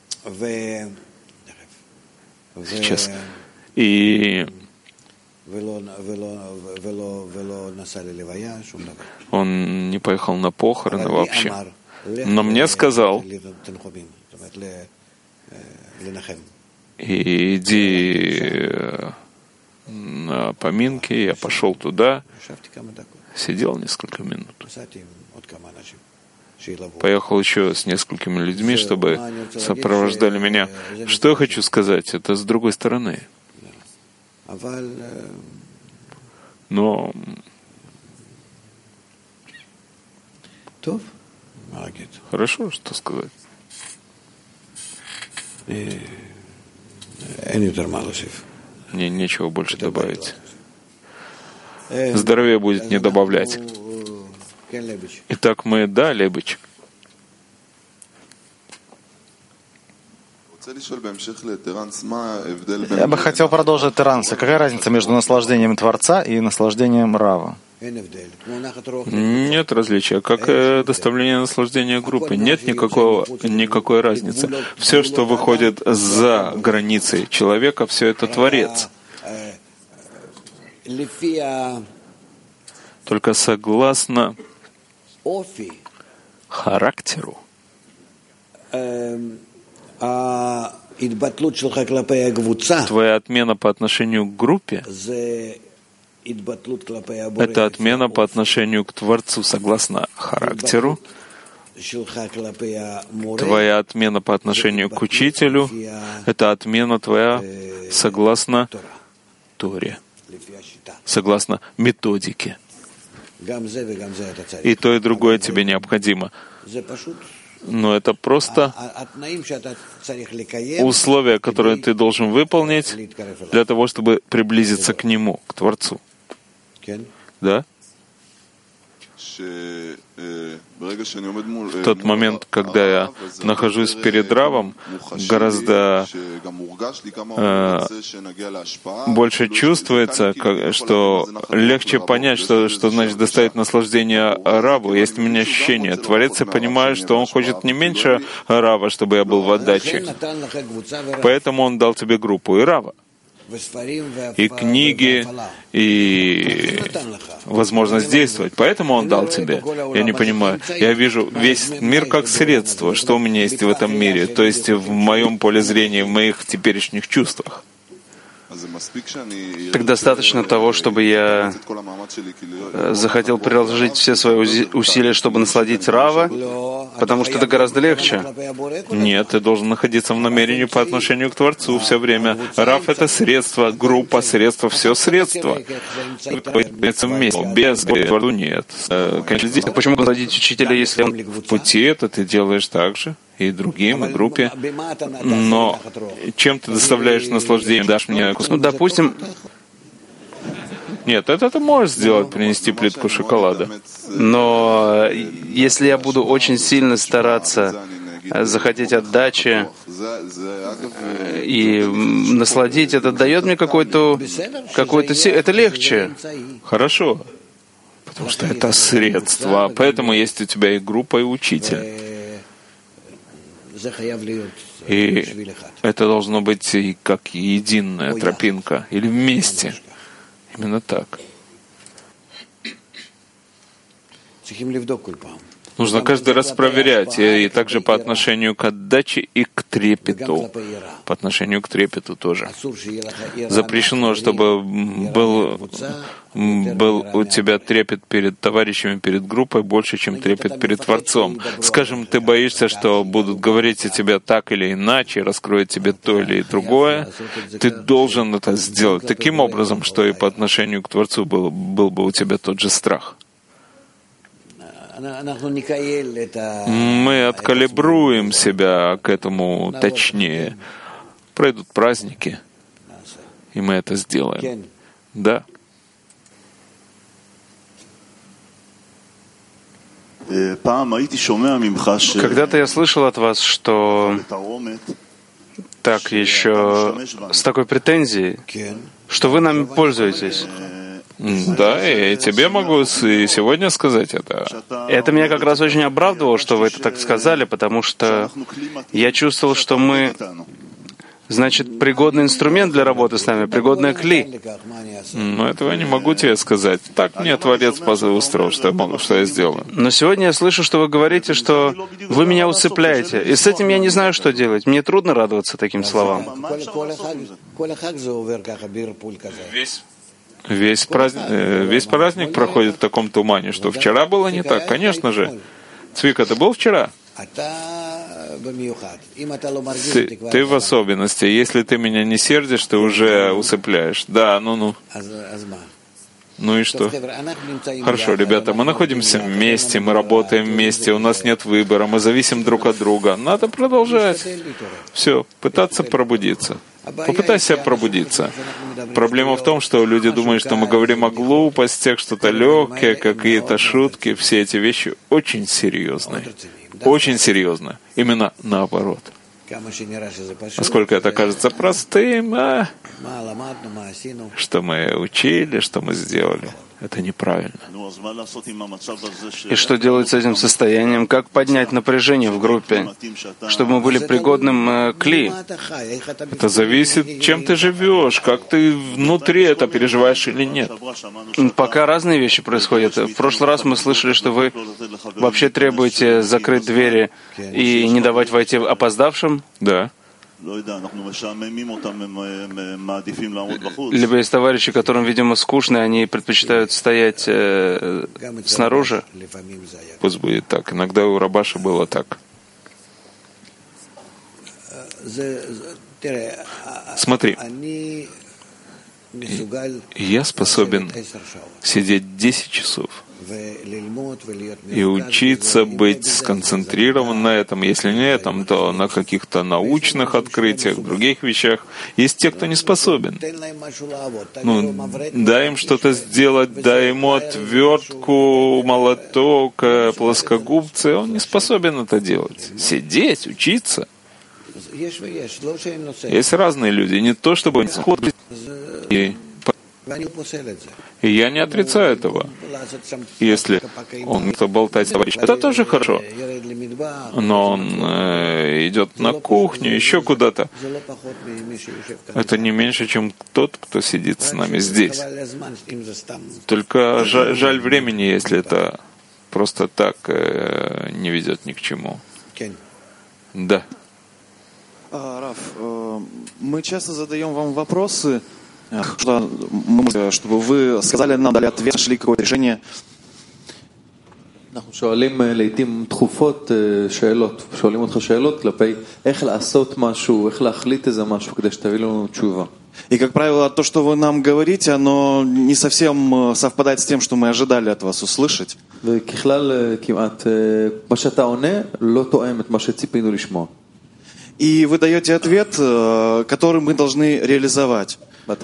Сейчас. И он не поехал на похороны вообще. Но мне сказал: иди на поминки. Я пошел туда, сидел несколько минут. Поехал еще с несколькими людьми, чтобы сопровождали меня. Что я хочу сказать? Это с другой стороны. Но хорошо, что сказать. Мне нечего больше добавить. Здоровье будет не добавлять. Итак, мы, да, Лебыч. Я бы хотел продолжить Теранса. Какая разница между наслаждением Творца и наслаждением Рава? Нет различия. Как э, доставление наслаждения группы. Нет никакого, никакой разницы. Все, что выходит за границы человека, все это Творец. Только согласно характеру твоя отмена по отношению к группе — это отмена по отношению к Творцу. Согласно характеру твоя отмена по отношению к учителю — это отмена твоя согласно Торе, согласно методике. И то, и другое тебе необходимо. Но это просто условия, которые ты должен выполнить для того, чтобы приблизиться к Нему, к Творцу. Да? В тот момент, когда я нахожусь перед Равом, гораздо э, больше чувствуется, как, что легче понять, что, что значит доставить наслаждение Раву. Есть у меня ощущение. Творец, я понимаю, что он хочет не меньше Рава, чтобы я был в отдаче. Поэтому он дал тебе группу и Рава, и книги, и возможность действовать. Поэтому он дал тебе. Я не понимаю. Я вижу весь мир как средство. Что у меня есть в этом мире? То есть в моем поле зрения, в моих теперешних чувствах. Так достаточно того, чтобы я захотел приложить все свои усилия, чтобы насладить Рава, потому что это гораздо легче. Нет, ты должен находиться в намерении по отношению к Творцу все время. Рав — это средство, группа — средство, все средство. Вместе, без Творцу нет. Конечно, так почему насладить учителя, если он в пути? Это ты делаешь так же. И другим, и группе. Но чем ты доставляешь наслаждение? Дашь мне... Ну, допустим... Нет, это ты можешь сделать, принести плитку шоколада. Но если я буду очень сильно стараться захотеть отдачи и насладить, это дает мне какой-то... какой-то... Это легче. Хорошо. Потому что это средство. Поэтому есть у тебя и группа, и учитель. И это должно быть и как единая тропинка, или вместе. Именно так. Нужно каждый раз проверять, и также по отношению к отдаче и к трепету. По отношению к трепету тоже. Запрещено, чтобы был, был у тебя трепет перед товарищами, перед группой больше, чем трепет перед Творцом. Скажем, ты боишься, что будут говорить о тебе так или иначе, раскроют тебе то или другое. Ты должен это сделать таким образом, что и по отношению к Творцу был, был бы у тебя тот же страх. Мы откалибруем себя к этому точнее. Пройдут праздники, и мы это сделаем. Да. Когда-то я слышал от вас, что так еще с такой претензией, что вы нами пользуетесь. Да, и тебе могу и сегодня сказать это. Это меня как раз очень оправдывало, что вы это так сказали, потому что я чувствовал, что мы, значит, пригодный инструмент для работы с нами, пригодная кли. Но этого я не могу тебе сказать. Так мне Творец устроил, что я могу, что я сделаю. Но сегодня я слышу, что вы говорите, что вы меня усыпляете. И с этим я не знаю, что делать. Мне трудно радоваться таким словам. Весь Весь праздник, весь праздник проходит в таком тумане, что вчера было не так, конечно же. Цвика, ты был вчера? Ты, ты в особенности. Если ты меня не сердишь, ты уже усыпляешь. Да, ну-ну. Ну и что? Хорошо, ребята, мы находимся вместе, мы работаем вместе, у нас нет выбора, мы зависим друг от друга. Надо продолжать. Все, пытаться пробудиться. Попытайся пробудиться. Проблема в том, что люди думают, что мы говорим о глупостях, что-то легкое, какие-то шутки. Все эти вещи очень серьезные. Очень серьезно. Именно наоборот. Насколько это кажется простым, а? Что мы учили, что мы сделали. Это неправильно. И что делать с этим состоянием? Как поднять напряжение в группе, чтобы мы были пригодным э, кли? Это зависит, чем ты живешь, как ты внутри это переживаешь или нет. Пока разные вещи происходят. В прошлый раз мы слышали, что вы вообще требуете закрыть двери и не давать войти опоздавшим. Да. Либо есть товарищи, которым, видимо, скучно, они предпочитают стоять э, снаружи. Пусть будет так. Иногда у Рабаша было так. Смотри, я способен сидеть десять часов и учиться быть сконцентрированным на этом, если не этом, то на каких-то научных открытиях, других вещах. Есть те, кто не способен. Ну, дай им что-то сделать, дай ему отвертку, молоток, плоскогубцы, он не способен это делать. Сидеть, учиться. Есть разные люди, не то чтобы они сходят. И И я не отрицаю этого. Если он кто болтает с товарищем, это тоже хорошо. Но он э, идет на кухню, еще куда-то. Это не меньше, чем тот, кто сидит с нами здесь. Только жаль, жаль времени, если это просто так э, не ведет ни к чему. Да. Раф, мы часто задаем вам вопросы, чтобы вы сказали нам, дали ответ, нашли какое-то решение. אנחנו שואלים לעתים תכופות שאלות, שואלים אותך שאלות כלפי איך לעשות משהו, איך להחליט איזה משהו כדי שתביא לנו תשובה. И, как правило, то, что вы нам говорите, оно не совсем совпадает с тем, что мы ожидали от вас услышать. וככלל, כמעט, מה שאתה עונה לא תואם את מה שציפינו לשמוע. И вы даете ответ, который мы должны реализовать.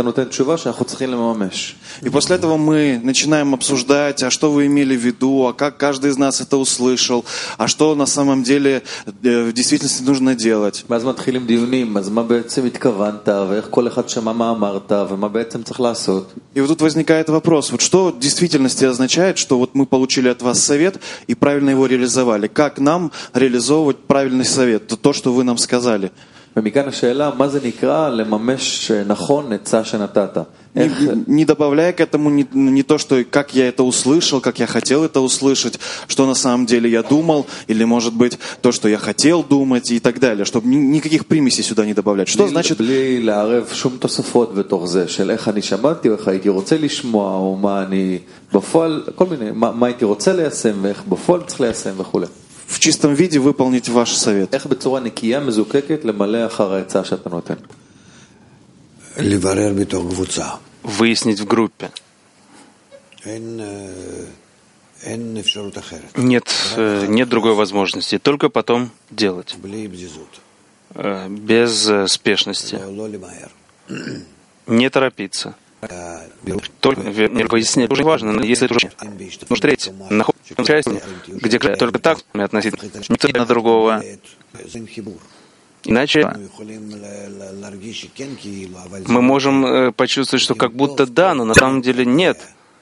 И после этого мы начинаем обсуждать, а что вы имели в виду, а как каждый из нас это услышал, а что на самом деле в действительности нужно делать. И вот тут возникает вопрос, вот что в действительности означает, что вот мы получили от вас совет и правильно его реализовали. Как нам реализовывать правильный совет, то, что вы нам сказали? Не, не добавляя к этому не, не то, что как я это услышал, как я хотел это услышать, что на самом деле я думал, или, может быть, то, что я хотел думать и так далее, чтобы ни, никаких примесей сюда не добавлять. Что значит... В чистом виде выполнить ваш совет. Выяснить в группе. Нет, нет другой возможности. Только потом делать. Без спешности. Не торопиться. Только выяснять очень важно, но если это уже может третье, находится части, где только так относительно на другого. Иначе мы можем почувствовать, что как будто да, но на самом деле нет.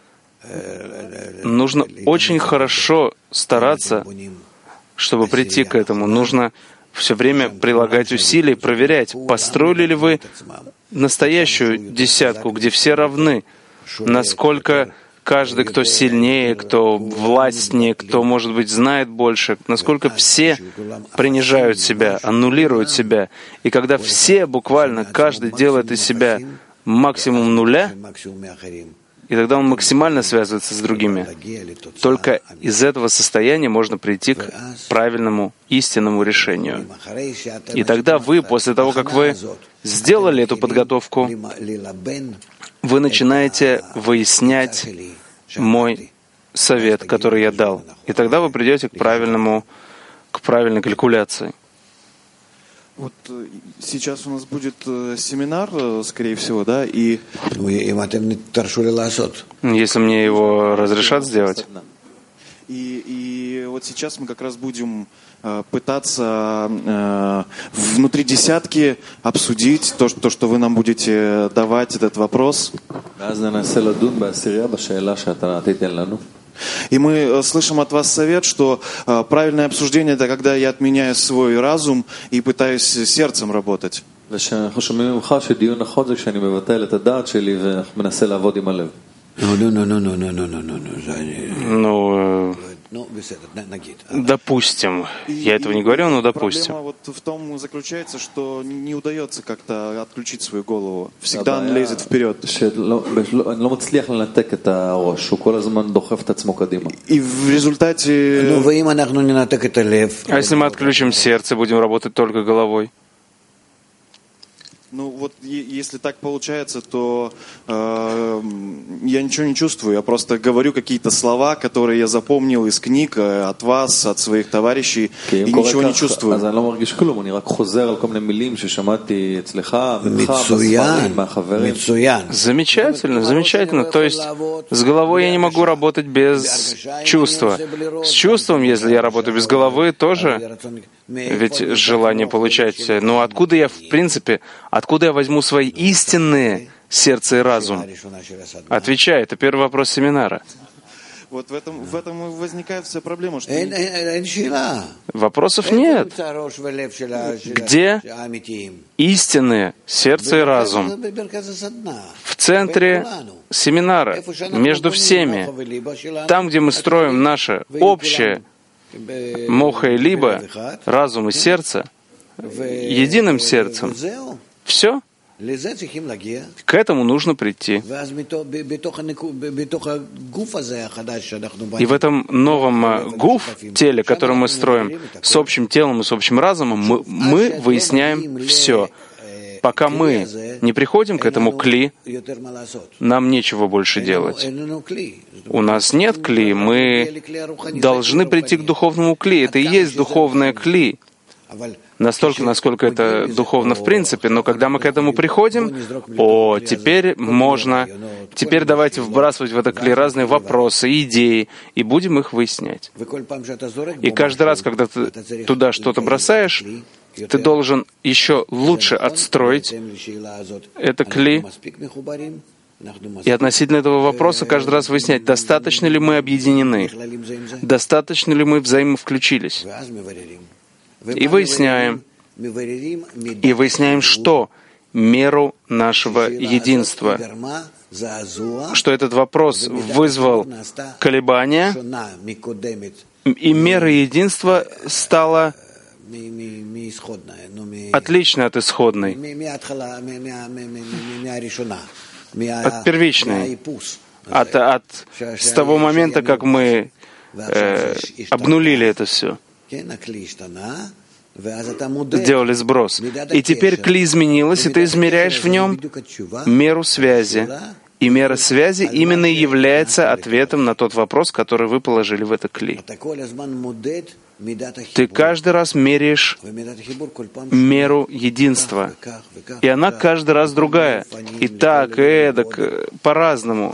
Нужно очень хорошо стараться, чтобы прийти к этому. Нужно все время прилагать усилия, проверять, построили ли вы настоящую десятку, где все равны, насколько каждый, кто сильнее, кто властнее, кто, может быть, знает больше, насколько все принижают себя, аннулируют себя. И когда все буквально, каждый делает из себя максимум нуля, и тогда он максимально связывается с другими. Только из этого состояния можно прийти к правильному, истинному решению. И тогда вы, после того, как вы сделали эту подготовку, вы начинаете выяснять мой совет, который я дал. И тогда вы придете к правильному, к правильной калькуляции. Вот сейчас у нас будет семинар, скорее всего, да, и... Если мне его разрешат сделать. И, и вот сейчас мы как раз будем пытаться э, внутри десятки обсудить то, что, то, что вы нам будете давать, этот вопрос. И мы слышим от вас совет, что э, правильное обсуждение — это когда я отменяю свой разум и пытаюсь сердцем работать. Ну, допустим. Я этого не говорю, но допустим. Проблема вот в том заключается, что не удается как-то отключить свою голову. Всегда он лезет вперед. И в результате... А если мы отключим сердце, будем работать только головой? Ну вот, если так получается, то э, я ничего не чувствую. Я просто говорю какие-то слова, которые я запомнил из книг, от вас, от своих товарищей, и ничего не чувствую. Замечательно, замечательно. То есть с головой я не могу работать без чувства. С чувством, если я работаю без головы, тоже... Ведь желание получать... Ну, откуда я, в принципе, откуда я возьму свои истинные сердце и разум? Отвечаю, это первый вопрос семинара. Вот в этом, в этом возникает вся проблема, что... Вопросов нет. Где истинные сердце и разум? В центре семинара, между всеми. Там, где мы строим наше общее моха и либо, разум и сердце, единым сердцем. Все. К этому нужно прийти. И в этом новом гуф, теле, которое мы строим, с общим телом и с общим разумом, мы, мы выясняем все. Пока мы не приходим к этому кли, нам нечего больше делать. У нас нет кли, мы должны прийти к духовному кли. Это и есть духовное кли. Настолько, насколько это духовно в принципе, но когда мы к этому приходим, о, теперь можно, теперь давайте вбрасывать в это кли разные вопросы, идеи, и будем их выяснять. И каждый раз, когда ты туда что-то бросаешь, ты должен еще лучше отстроить это кли, и относительно этого вопроса каждый раз выяснять, достаточно ли мы объединены, достаточно ли мы взаимовключились. И выясняем. и выясняем, что меру нашего единства, что этот вопрос вызвал колебания, и мера единства стала отличной от исходной, от первичной, от, от, с того момента, как мы э, обнулили это все, сделали сброс. И теперь кли изменилась, и ты измеряешь в нем меру связи. И мера связи именно и является ответом на тот вопрос, который вы положили в это кли. Ты каждый раз меряешь меру единства, и она каждый раз другая. И так, и эдак, по-разному.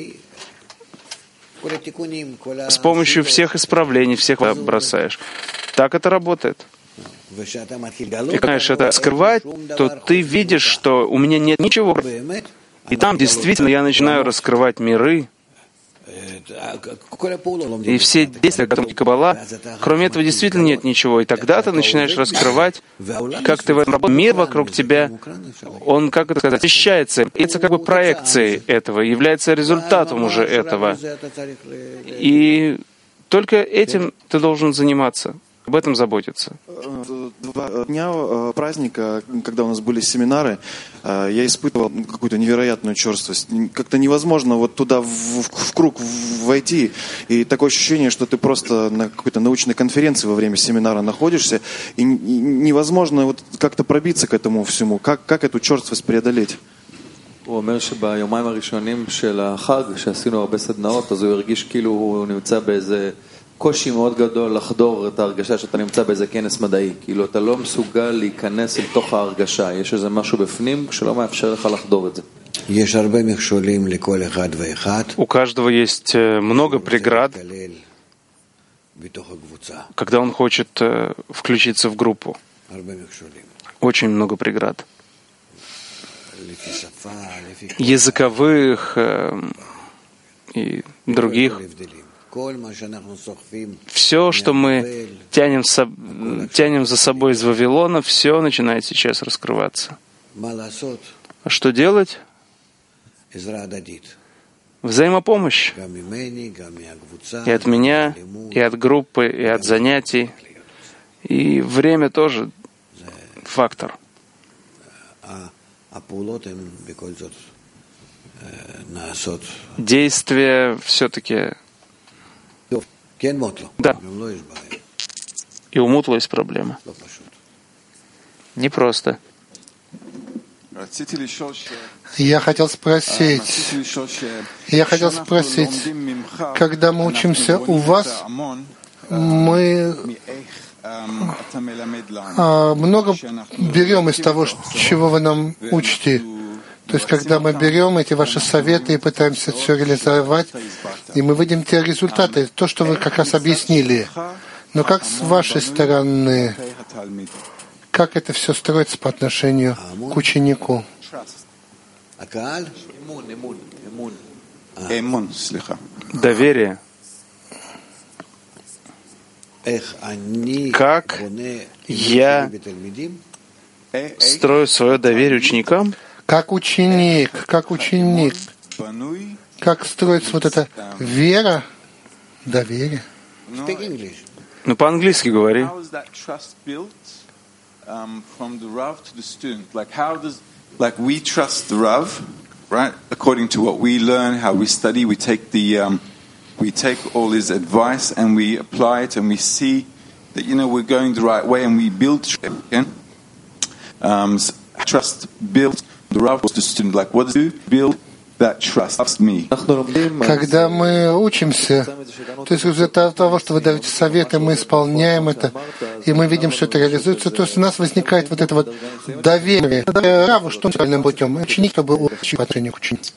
С помощью всех исправлений, всех бросаешь. Так это работает. И, конечно, это скрывать, то ты видишь, что у меня нет ничего. И там действительно я начинаю раскрывать миры, и все действия, которые Каббала, кроме этого действительно нет ничего. И тогда ты начинаешь раскрывать, как ты в этом работаешь. Мир вокруг тебя, он, как это сказать, освещается, является как бы проекцией этого, является результатом уже этого. И только этим ты должен заниматься, об этом заботиться. Два дня праздника, когда у нас были семинары, я испытывал какую-то невероятную черствость. Как-то невозможно вот туда в, в круг войти. И такое ощущение, что ты просто на какой-то научной конференции во время семинара находишься, и невозможно вот как-то пробиться к этому всему. Как, как эту черствость преодолеть? הוא אומר שביומיים הראשונים של החג, שעשינו הרבה סדנאות, אז הוא הרגיש כאילו הוא נמצא באיזה קושי מאוד גדול לחדור את ההרגשה שאתה נמצא באיזה כנס מדעי. כאילו אתה לא מסוגל להיכנס אל תוך ההרגשה. יש איזה משהו בפנים שלא מאפשר לך לחדור את זה. יש הרבה מכשולים לכל אחד ואחד. У каждого есть много преград, когда он хочет включиться в группу. Очень много преград. Языковых и других. Все, что мы тянем, со, тянем за собой из Вавилона, все начинает сейчас раскрываться. А что делать? Взаимопомощь. И от меня, и от группы, и от занятий. И время тоже фактор. Действия все-таки... Да. И у Мутла есть проблема. Непросто. Я хотел спросить, я хотел спросить, когда мы учимся у вас, мы много берем из того, чего вы нам учите. То есть, когда мы берем эти ваши советы и пытаемся все реализовать, и мы видим те результаты, то, что вы как раз объяснили. Но как с вашей стороны, как это все строится по отношению к ученику? Доверие. Как я строю свое доверие ученикам? Как ученик, как ученик, как строится вот эта вера, доверие? Ну, по-английски говори. Like we trust the Rav, right? According to what we learn, how we study, we take the, um, we take all his advice and we apply it, and we see that you know we're going the right way, and we build. Um, trust built. The Rav was the student. Like what does he do? Build that trust. Trust me. Когда мы учимся, то есть из-за того, что вы даете советы, мы исполняем это, и мы видим, что это реализуется, то есть у нас возникает вот это вот доверие. Раву, что правильным путем. Ученик, чтобы учить по отношению к ученику.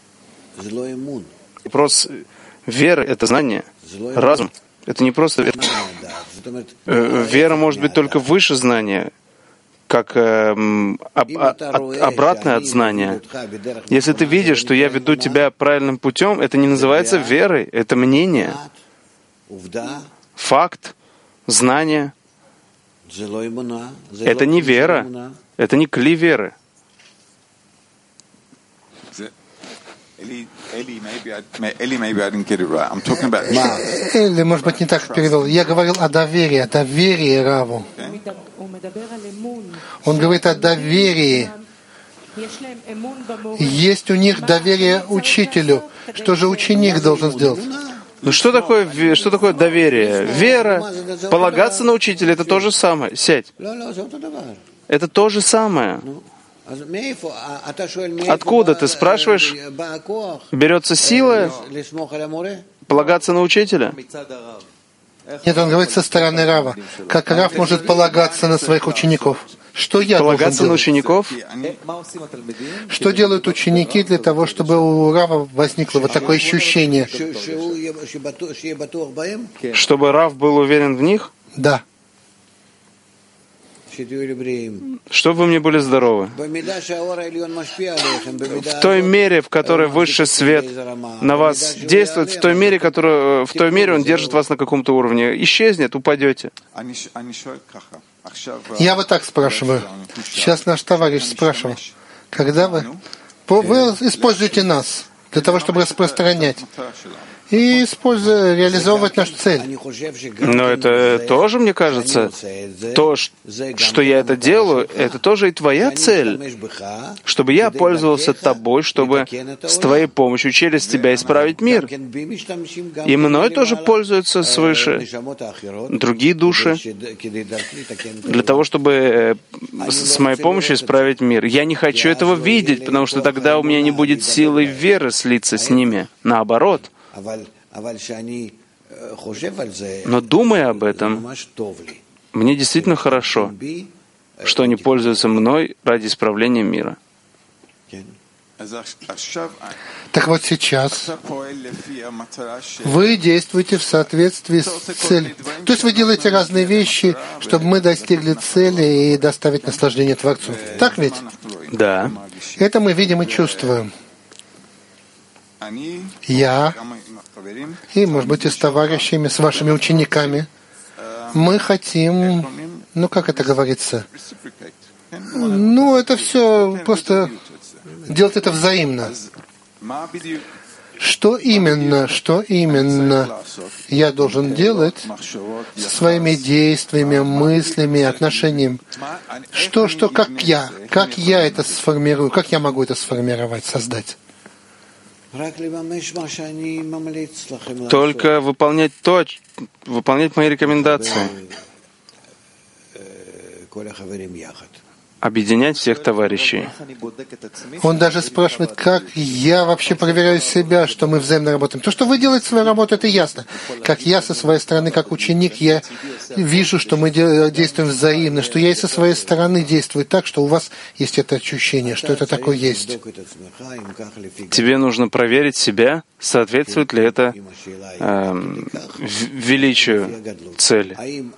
Вопрос веры — это знание, разум. Это не просто вера. Вера может быть только выше знания, как э, об, от, обратное от знания. Если ты видишь, что я веду тебя правильным путем, это не называется верой, это мнение, факт, знание. Это не вера, это не кли веры. Или, может быть, не так перевел. Я говорил о доверии, о доверии Раву. Он говорит о доверии. Есть у них доверие учителю. Что же ученик должен сделать? Ну что такое, что такое доверие? Вера, полагаться на учителя, это то же самое. Сядь. Это то же самое. Откуда, ты спрашиваешь, берется сила полагаться на учителя? Нет, он говорит со стороны Рава. Как Рав может полагаться на своих учеников? Что я полагаться должен на учеников? Что делают ученики для того, чтобы у Рава возникло вот такое ощущение? Чтобы Рав был уверен в них? Да. Чтобы вы мне были здоровы. В той мере, в которой высший свет на вас действует, в той мере, которую, в той мере он держит вас на каком-то уровне. Исчезнет, упадете. Я вот так спрашиваю. Сейчас наш товарищ спрашивал. Когда вы... Вы используете нас для того, чтобы распространять. И используя, реализовывать нашу цель. Но это тоже, мне кажется, то, что я это делаю, это тоже и твоя цель, чтобы я пользовался тобой, чтобы с твоей помощью через тебя исправить мир. И мной тоже пользуются свыше другие души для того, чтобы с моей помощью исправить мир. Я не хочу этого видеть, потому что тогда у меня не будет силы веры слиться с ними. Наоборот. Но думая об этом, мне действительно хорошо, что они пользуются мной ради исправления мира. Так вот сейчас вы действуете в соответствии с целью. То есть вы делаете разные вещи, чтобы мы достигли цели и доставить наслаждение Творцу. Так ведь? Да. Это мы видим и чувствуем. Я и, может быть, и с товарищами, с вашими учениками, мы хотим, ну, как это говорится, ну, это все просто делать это взаимно. Что именно, что именно я должен делать со своими действиями, мыслями, отношениями? Что, что, как я, как я это сформирую, как я могу это сформировать, создать? Только выполнять то, выполнять мои рекомендации. Объединять всех товарищей. Он даже спрашивает, как я вообще проверяю себя, что мы взаимно работаем. То, что вы делаете свою работу, это ясно. Как я со своей стороны, как ученик, я вижу, что мы действуем взаимно, что я и со своей стороны действую так, что у вас есть это ощущение, что это такое есть. Тебе нужно проверить себя, соответствует ли это э, величию цели.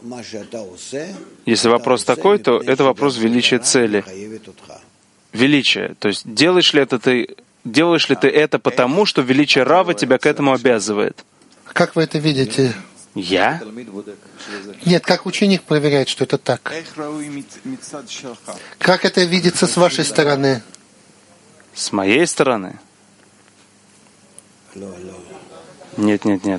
Если вопрос такой, то это вопрос величия цели. Величие. То есть делаешь ли это ты, делаешь ли ты это потому, что величие Рава тебя к этому обязывает? Как вы это видите? Я? Нет, как ученик проверяет, что это так. Как это видится с вашей стороны? С моей стороны? Нет, нет, нет.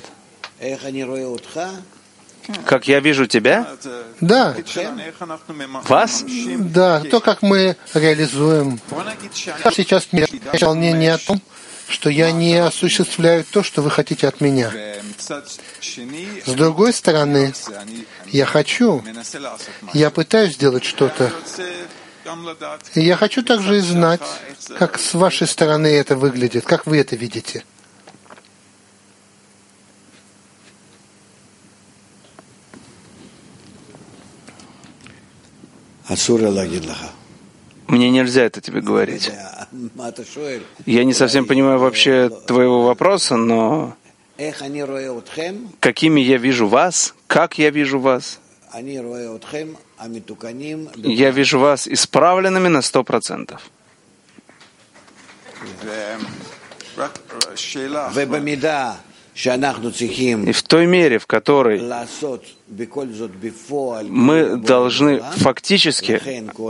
Как я вижу тебя? Да. Вас? Да, то, как мы реализуем. Сейчас нет волнения о том, что я не осуществляю то, что вы хотите от меня. С другой стороны, я хочу, я пытаюсь сделать что-то. И я хочу также и знать, как с вашей стороны это выглядит, как вы это видите. Мне нельзя это тебе говорить. Я не совсем понимаю вообще твоего вопроса, но какими я вижу вас, как я вижу вас, я вижу вас исправленными на сто процентов. И в той мере, в которой мы должны фактически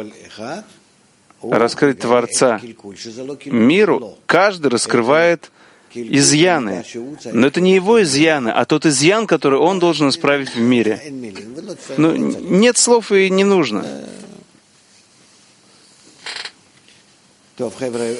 раскрыть Творца миру, каждый раскрывает изъяны. Но это не его изъяны, а тот изъян, который он должен исправить в мире. Ну, нет слов и не нужно.